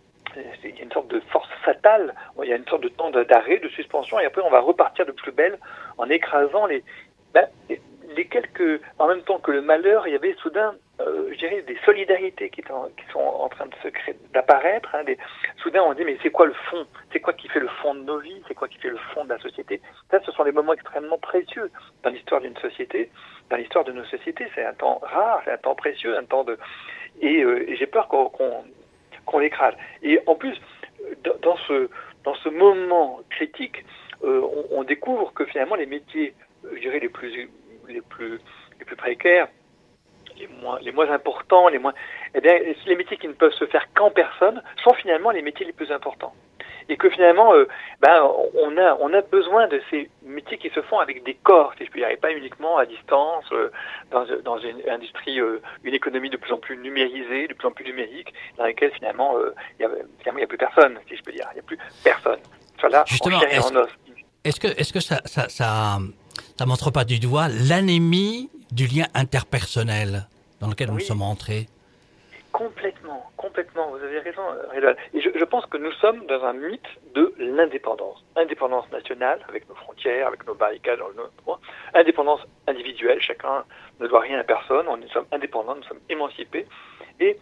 il y a une sorte de force fatale, il y a une sorte de temps d'arrêt, de suspension, et après on va repartir de plus belle en écrasant les, ben, les, les quelques... En même temps que le malheur, il y avait soudain, euh, je dirais, des solidarités qui, en, qui sont en train de se créer, d'apparaître. Hein, des, soudain, on dit, mais c'est quoi le fond ? C'est quoi qui fait le fond de nos vies ? C'est quoi qui fait le fond de la société ? Ça, ce sont des moments extrêmement précieux dans l'histoire d'une société, dans l'histoire de nos sociétés. C'est un temps rare, c'est un temps précieux, un temps de... Et, euh, et j'ai peur qu'on, qu'on, qu'on l'écrase. Et en plus, dans ce, dans ce moment critique, euh, on, on découvre que finalement les métiers, je dirais, les plus, les plus, les plus précaires, les moins, les moins importants, les moins, eh bien, les métiers qui ne peuvent se faire qu'en personne sont finalement les métiers les plus importants. Et que finalement, euh, ben, on a, on a besoin de ces métiers qui se font avec des corps, si je peux dire, et pas uniquement à distance, euh, dans, dans une industrie, euh, une économie de plus en plus numérisée, de plus en plus numérique, dans laquelle finalement, euh, il y a, finalement, il y a plus personne, si je peux dire, il n'y a plus personne. Soit là, justement, en chair et en os. Est-ce que, est-ce que ça, ça, ça, ça montre pas du doigt l'anémie du lien interpersonnel dans lequel oui. nous sommes entrés? Complètement, complètement, vous avez raison, Redouane. Et je, je pense que nous sommes dans un mythe de l'indépendance. Indépendance nationale, avec nos frontières, avec nos barricades, nos droits. Indépendance individuelle, chacun ne doit rien à personne, nous sommes indépendants, nous sommes émancipés. Et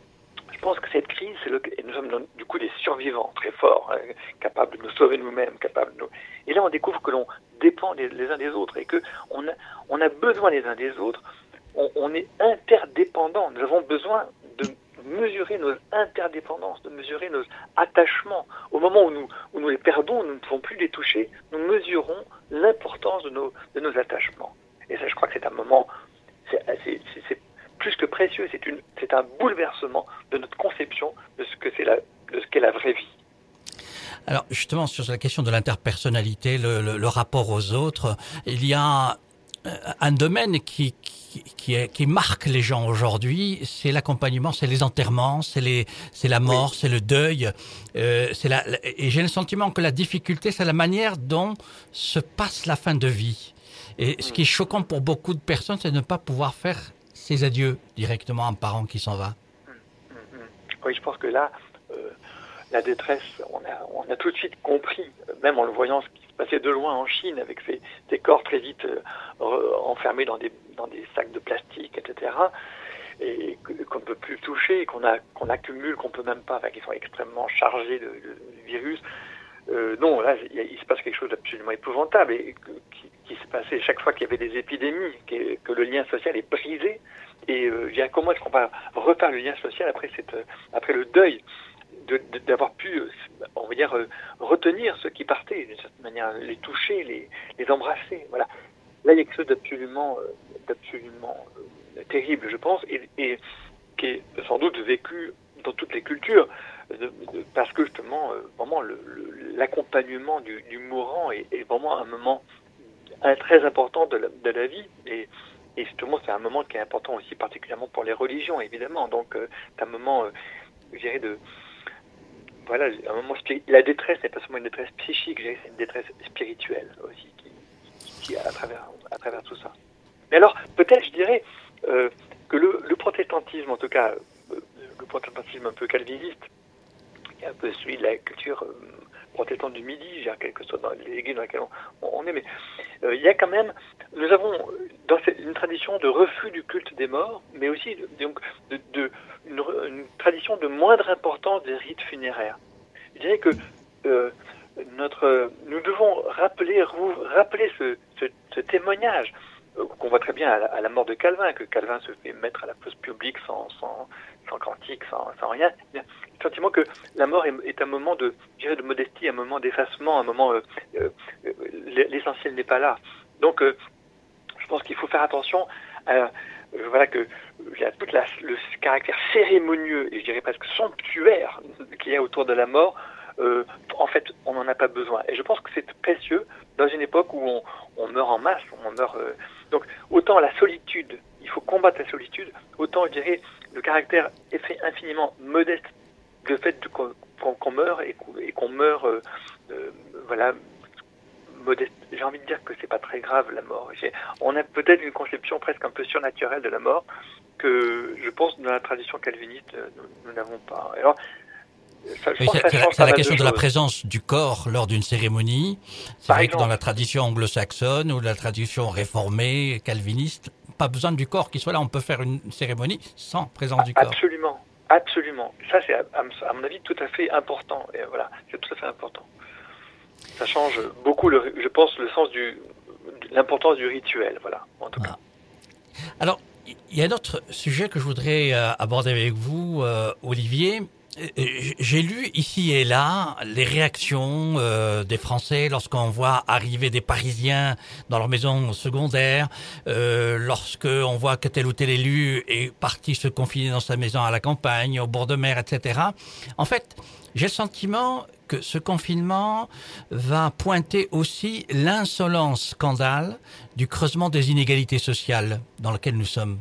je pense que cette crise, c'est le, et nous sommes du coup des survivants très forts, hein, capables de nous sauver nous-mêmes, capables de nous... Et là, on découvre que l'on dépend les, les uns des autres et qu'on a, on a besoin les uns des autres. On, on est interdépendants. Nous avons besoin de mesurer nos interdépendances, de mesurer nos attachements. Au moment où nous, où nous les perdons, nous ne pouvons plus les toucher, nous mesurons l'importance de nos, de nos attachements. Et ça, je crois que c'est un moment, c'est, c'est, c'est, c'est plus que précieux, c'est, une, c'est un bouleversement de notre conception de ce que c'est la, de ce qu'est la vraie vie. Alors justement, sur la question de l'interpersonnalité, le, le, le rapport aux autres, il y a un domaine qui, qui, qui, est, qui marque les gens aujourd'hui, c'est l'accompagnement, c'est les enterrements, c'est, les, c'est la mort, oui. c'est le deuil. Euh, c'est la, et j'ai le sentiment que la difficulté, c'est la manière dont se passe la fin de vie. Et ce qui est choquant pour beaucoup de personnes, c'est de ne pas pouvoir faire ses adieux directement à un parent qui s'en va. Oui, je pense que là, euh, la détresse, on a, on a tout de suite compris, même en le voyant ce qui se passait de loin en Chine, avec ces, ces corps très vite euh, enfermés dans des, dans des sacs de plastique, et cetera, et qu'on ne peut plus toucher, et qu'on, a, qu'on accumule, qu'on ne peut même pas, enfin, qu'ils sont extrêmement chargés de, de, de virus. Euh, non, là, il, il se passe quelque chose d'absolument épouvantable, et, et qui, qui s'est passé chaque fois qu'il y avait des épidémies, que, que le lien social est brisé. Et euh, je dirais, comment est-ce qu'on va refaire le lien social après, cette, après le deuil de, de, d'avoir pu, on va dire, retenir ceux qui partaient, d'une certaine manière, les toucher, les, les embrasser, voilà. là, il y a quelque chose d'absolument, euh, d'absolument euh, terrible, je pense, et, et qui est sans doute vécu dans toutes les cultures, de, de, parce que justement, euh, vraiment, le, le, l'accompagnement du, du mourant est, est vraiment un moment un, très important de la, de la vie, et, et justement, c'est un moment qui est important aussi, particulièrement pour les religions, évidemment. Donc, euh, c'est un moment, euh, je dirais, de... Voilà, un moment spiri- la détresse n'est pas seulement une détresse psychique, je dirais, c'est une détresse spirituelle aussi, qui, qui à travers, à travers tout ça. Mais alors, peut-être, je dirais, euh, que le, le protestantisme, en tout cas, euh, le protestantisme un peu calviniste, qui est un peu celui de la culture euh, protestante du Midi, je dirais, quelle que soit dans les églises dans lesquelles on, on est, mais euh, il y a quand même, nous avons dans cette, une tradition de refus du culte des morts, mais aussi donc, de, de, une, une tradition de moindre importance des rites funéraires. Je dirais que euh, notre, nous devons rappeler, rappeler ce, ce, ce témoignage euh, qu'on voit très bien à la, à la mort de Calvin, que Calvin se fait mettre à la place publique sans, sans, sans cantique, sans, sans rien. Le sentiment que la mort est, est un moment de, je dirais, de modestie, un moment d'effacement, un moment euh, euh, l'essentiel n'est pas là. Donc, euh, je pense qu'il faut faire attention à euh, voilà que il y a tout le caractère cérémonieux et je dirais presque sanctuaire qu'il y a autour de la mort. Euh, en fait, on n'en a pas besoin. Et je pense que c'est précieux dans une époque où on, on meurt en masse, on meurt. Euh, donc, autant la solitude, il faut combattre la solitude, autant je dirais le caractère infiniment modeste, le fait de, qu'on, qu'on meurt et qu'on, et qu'on meurt, euh, euh, voilà. Modeste. J'ai envie de dire que c'est pas très grave la mort. J'ai, on a peut-être une conception presque un peu surnaturelle de la mort que je pense dans la tradition calviniste nous, nous n'avons pas. Alors, ça, je oui, pense c'est, que ça c'est, change c'est la pas question mal de, de la choses. présence du corps lors d'une cérémonie. C'est Par vrai exemple. que dans la tradition anglo-saxonne ou la tradition réformée, calviniste, pas besoin du corps qui soit là. On peut faire une cérémonie sans présence du corps. Absolument, absolument. Ça, c'est à, à mon avis tout à fait important. Et voilà, c'est tout à fait important. Ça change beaucoup, le, je pense, le sens du, l'importance du rituel, voilà, en tout ah. cas. Alors, il y a un autre sujet que je voudrais euh, aborder avec vous, euh, Olivier. J'ai lu ici et là les réactions euh, des Français lorsqu'on voit arriver des Parisiens dans leur maison secondaire, euh, lorsqu'on voit que tel ou tel élu est parti se confiner dans sa maison à la campagne, au bord de mer, et cetera. En fait, j'ai le sentiment que ce confinement va pointer aussi l'insolence scandale du creusement des inégalités sociales dans lequel nous sommes.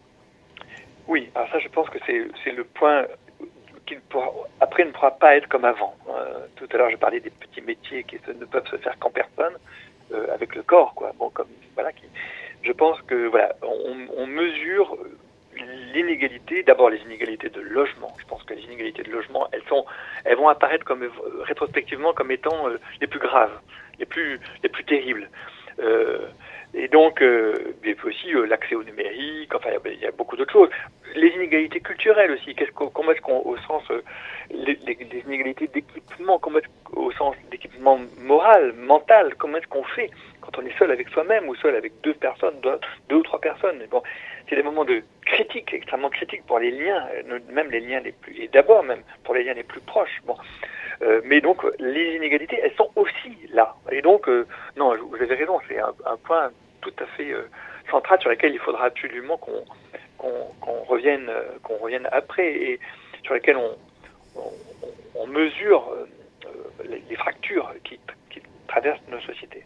Oui, alors ça je pense que c'est, c'est le point qui pourra, après ne pourra pas être comme avant. Euh, tout à l'heure je parlais des petits métiers qui se, ne peuvent se faire qu'en personne, euh, avec le corps, quoi. Bon, comme voilà, qui, je pense que voilà, on, on mesure l'inégalité, d'abord les inégalités de logement. Je pense que les inégalités de logement, elles sont, elles vont apparaître comme euh, rétrospectivement comme étant euh, les plus graves, les plus, les plus terribles. Euh, et donc, euh, il y a aussi euh, l'accès au numérique. Enfin, il y a beaucoup d'autres choses. Les inégalités culturelles aussi. Qu'est-ce qu'on, comment est-ce qu'on, au sens, euh, les, les, les inégalités d'équipement, comment est-ce, au sens d'équipement moral, mental. Comment est-ce qu'on fait quand on est seul avec soi-même ou seul avec deux personnes, deux, deux ou trois personnes. Bon, c'est des moments de critique, extrêmement critiques pour les liens, même les liens les plus, et d'abord même pour les liens les plus proches. Bon, euh, mais donc les inégalités, elles sont aussi là. Et donc, euh, non, vous avez raison, c'est un, un point tout à fait euh, central sur lequel il faudra absolument qu'on, qu'on, qu'on revienne, euh, qu'on revienne après et sur lequel on, on, on mesure euh, les, les fractures qui, qui traversent nos sociétés.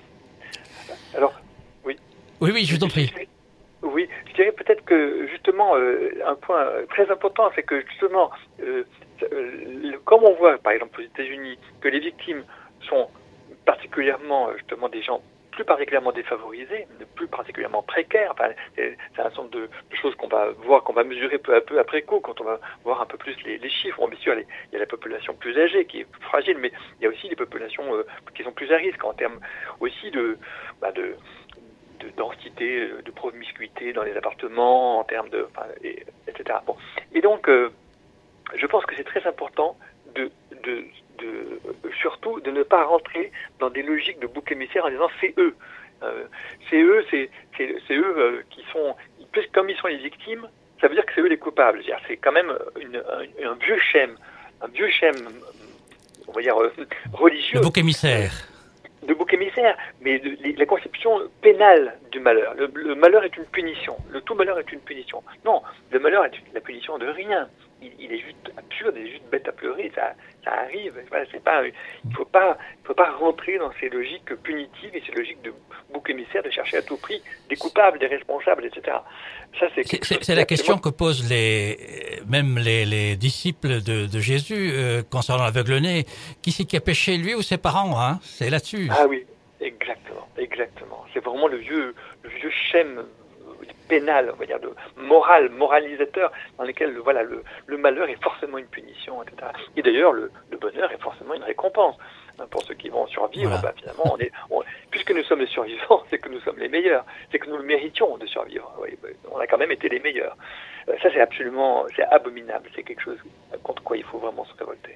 Alors, oui. Oui, oui, je vous en prie. Oui, je dirais peut-être que justement euh, un point très important, c'est que justement, euh, euh, comme on voit par exemple aux États-Unis que les victimes sont particulièrement justement des gens plus particulièrement défavorisés, plus particulièrement précaires. Enfin, c'est, c'est un certain nombre de, de choses qu'on va voir, qu'on va mesurer peu à peu après coup, quand on va voir un peu plus les, les chiffres. Bon, bien sûr, les, il y a la population plus âgée qui est plus fragile, mais il y a aussi les populations euh, qui sont plus à risque en termes aussi de, bah, de de densité, de promiscuité dans les appartements, en termes de, enfin, et, etc. Bon. Et donc, euh, je pense que c'est très important de, de, de, surtout, de ne pas rentrer dans des logiques de bouc émissaire en disant c'est eux. Euh, c'est eux, c'est, c'est, c'est eux euh, qui sont, comme ils sont les victimes, ça veut dire que c'est eux les coupables. C'est-à-dire, c'est quand même une, un, un vieux schème, un vieux schème, on va dire, euh, religieux. Le bouc émissaire. de bouc émissaire, mais de, de, la conception pénale du malheur. Le, le malheur est une punition. Le tout malheur est une punition. Non, le malheur est la punition de rien. Il, il est juste absurde, il est juste bête à pleurer. Ça, ça arrive. Voilà, c'est pas, il faut pas, il faut pas rentrer dans ces logiques punitives et ces logiques de bouc émissaire, de chercher à tout prix des coupables, des responsables, et cetera. Ça, c'est, c'est, c'est, c'est la question que posent les, même les, les disciples de, de Jésus euh, concernant l'aveugle-né. Qui c'est qui a péché, lui ou ses parents, hein? C'est là-dessus. Ah oui, exactement, exactement. C'est vraiment le vieux, le vieux schème pénal, on va dire, de moral, moralisateur, dans lequel voilà, le, le malheur est forcément une punition, et cetera. Et d'ailleurs, le, le bonheur est forcément une récompense. Pour ceux qui vont survivre, voilà. bah, finalement, on est, on, puisque nous sommes les survivants, c'est que nous sommes les meilleurs, c'est que nous le méritions de survivre. Oui, on a quand même été les meilleurs. Ça, c'est absolument, c'est abominable. C'est quelque chose contre quoi il faut vraiment se révolter.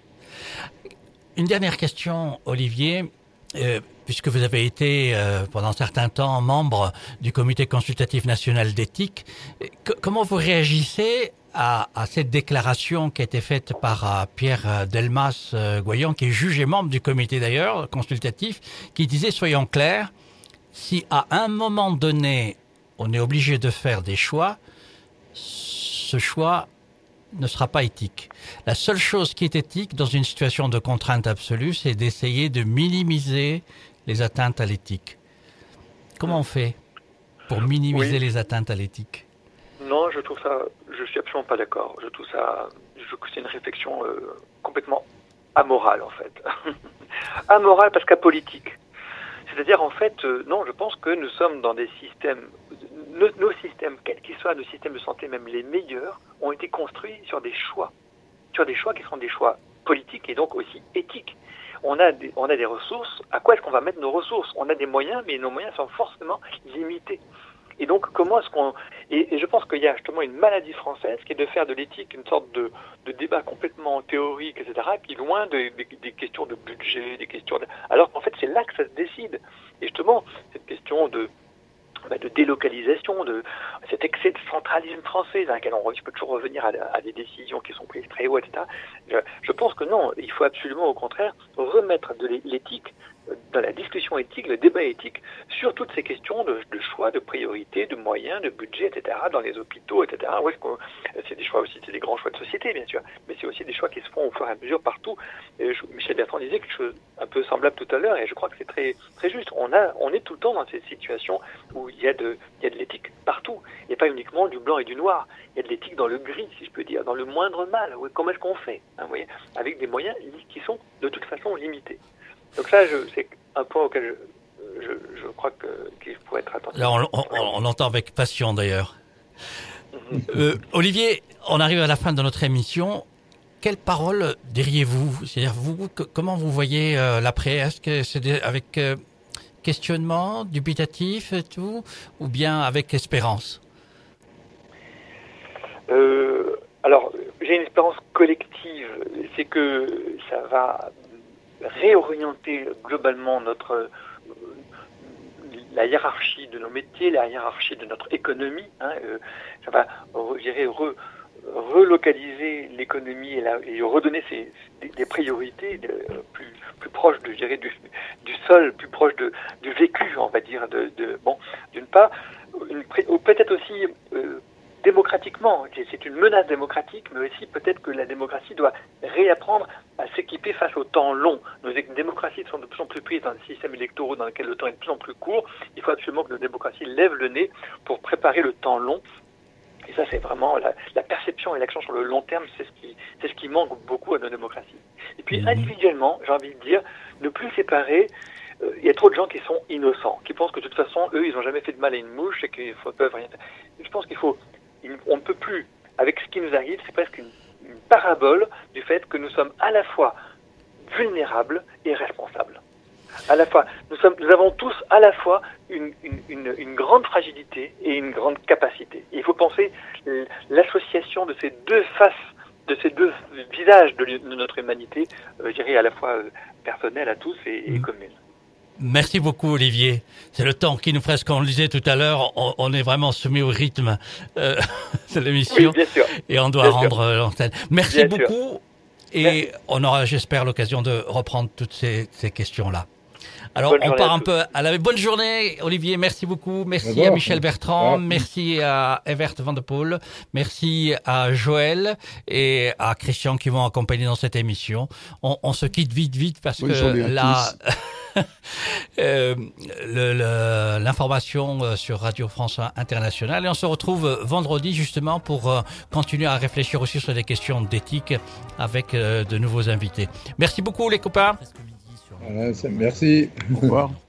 Une dernière question, Olivier. Euh, puisque vous avez été euh, pendant un certain temps membre du Comité consultatif national d'éthique, que, comment vous réagissez à, à cette déclaration qui a été faite par euh, Pierre Delmas-Goyon, euh, qui est juge et membre du comité d'ailleurs, consultatif, qui disait, soyons clairs, si à un moment donné, on est obligé de faire des choix, ce choix ne sera pas éthique. La seule chose qui est éthique dans une situation de contrainte absolue, c'est d'essayer de minimiser les atteintes à l'éthique. Comment on fait pour minimiser oui. les atteintes à l'éthique? Non, je trouve ça, je suis absolument pas d'accord. Je trouve ça, je trouve que c'est une réflexion euh, complètement amorale en fait. Amorale parce qu'apolitique. C'est-à-dire en fait, euh, non, je pense que nous sommes dans des systèmes, nos, nos systèmes, quels qu'ils soient, nos systèmes de santé, même les meilleurs, ont été construits sur des choix, sur des choix qui sont des choix politiques et donc aussi éthiques. On a des, on a des ressources, à quoi est-ce qu'on va mettre nos ressources? On a des moyens, mais nos moyens sont forcément limités. Et donc, comment est-ce qu'on... Et, et je pense qu'il y a justement une maladie française qui est de faire de l'éthique une sorte de, de débat complètement théorique, et cetera, qui est loin de, de, des questions de budget, des questions de... Alors qu'en fait, c'est là que ça se décide. Et justement, cette question de... de délocalisation, de cet excès de centralisme français dans lequel on peut toujours revenir à, à des décisions qui sont prises très haut, et cetera. Je, je pense que non, il faut absolument au contraire remettre de l'éthique dans la discussion éthique, le débat éthique, sur toutes ces questions de, de choix, de priorité, de moyens, de budget, et cetera, dans les hôpitaux, et cetera. Où est-ce qu'on, c'est des choix aussi, c'est des grands choix de société, bien sûr, mais c'est aussi des choix qui se font au fur et à mesure partout. Et je, Michel Bertrand disait quelque chose un peu semblable tout à l'heure, et je crois que c'est très, très juste. On a, on est tout le temps dans ces situations où il y a de, il y a de l'éthique partout. Il n'y a pas uniquement du blanc et du noir. Il y a de l'éthique dans le gris, si je peux dire, dans le moindre mal. Comment est-ce qu'on fait, hein, vous voyez, avec des moyens qui sont de toute façon limités. Donc ça, je, c'est un point auquel je, je, je crois que, qu'il faut être attentif. Là, on, on, on l'entend avec passion d'ailleurs. euh, Olivier, on arrive à la fin de notre émission. Quelle parole diriez-vous? C'est-à-dire, vous, comment vous voyez euh, l'après? Est-ce que c'est des, avec euh, questionnement, dubitatif et tout, ou bien avec espérance? euh, Alors, j'ai une espérance collective. C'est que ça va réorienter globalement notre la hiérarchie de nos métiers, la hiérarchie de notre économie. Hein, euh, ça va, je dirais, re, relocaliser l'économie et, la, et redonner ses, des, des priorités de, plus plus proches, de, je dirais, du, du sol, plus proches de du vécu, on va dire. De, de bon, d'une part, une, peut-être aussi euh, démocratiquement, c'est une menace démocratique, mais aussi peut-être que la démocratie doit réapprendre à s'équiper face au temps long. Nos démocraties sont de plus en plus prises dans des systèmes électoraux dans lesquels le temps est de plus en plus court. Il faut absolument que nos démocraties lèvent le nez pour préparer le temps long. Et ça, c'est vraiment la, la perception et l'action sur le long terme, c'est ce qui, c'est ce qui manque beaucoup à nos démocraties. Et puis, individuellement, j'ai envie de dire, ne plus séparer. Il euh, y a trop de gens qui sont innocents, qui pensent que de toute façon, eux, ils n'ont jamais fait de mal à une mouche et qu'ils ne peuvent rien faire. Je pense qu'il faut on ne peut plus, avec ce qui nous arrive, c'est presque une, une parabole du fait que nous sommes à la fois vulnérables et responsables. À la fois, nous, sommes, nous avons tous à la fois une, une, une, une grande fragilité et une grande capacité. Et il faut penser l'association de ces deux faces, de ces deux visages de, de notre humanité, euh, je dirais à la fois euh, personnelle à tous et, et commune. Merci beaucoup, Olivier. C'est le temps qui nous presse, comme on le disait tout à l'heure, on, on est vraiment soumis au rythme euh, de l'émission. Oui, bien sûr. Et on doit bien rendre sûr. l'antenne. Merci bien beaucoup. Sûr. Et Merci. On aura, j'espère, l'occasion de reprendre toutes ces, ces questions-là. Alors, Bonne on journée part à un tous. peu à la bonne journée, Olivier. Merci beaucoup. Merci Au revoir. à Michel Bertrand. Au revoir. Merci à Evert Van de Poel. Merci à Joël et à Christian qui m'ont accompagné dans cette émission. On, on se quitte vite, vite parce Bonne que journée à là, tous. euh, le- le- l'information euh, sur Radio France Internationale et on se retrouve euh, vendredi justement pour euh, continuer à réfléchir aussi sur des questions d'éthique avec euh, de nouveaux invités. Merci beaucoup les copains. Voilà, c'est- merci. Au revoir.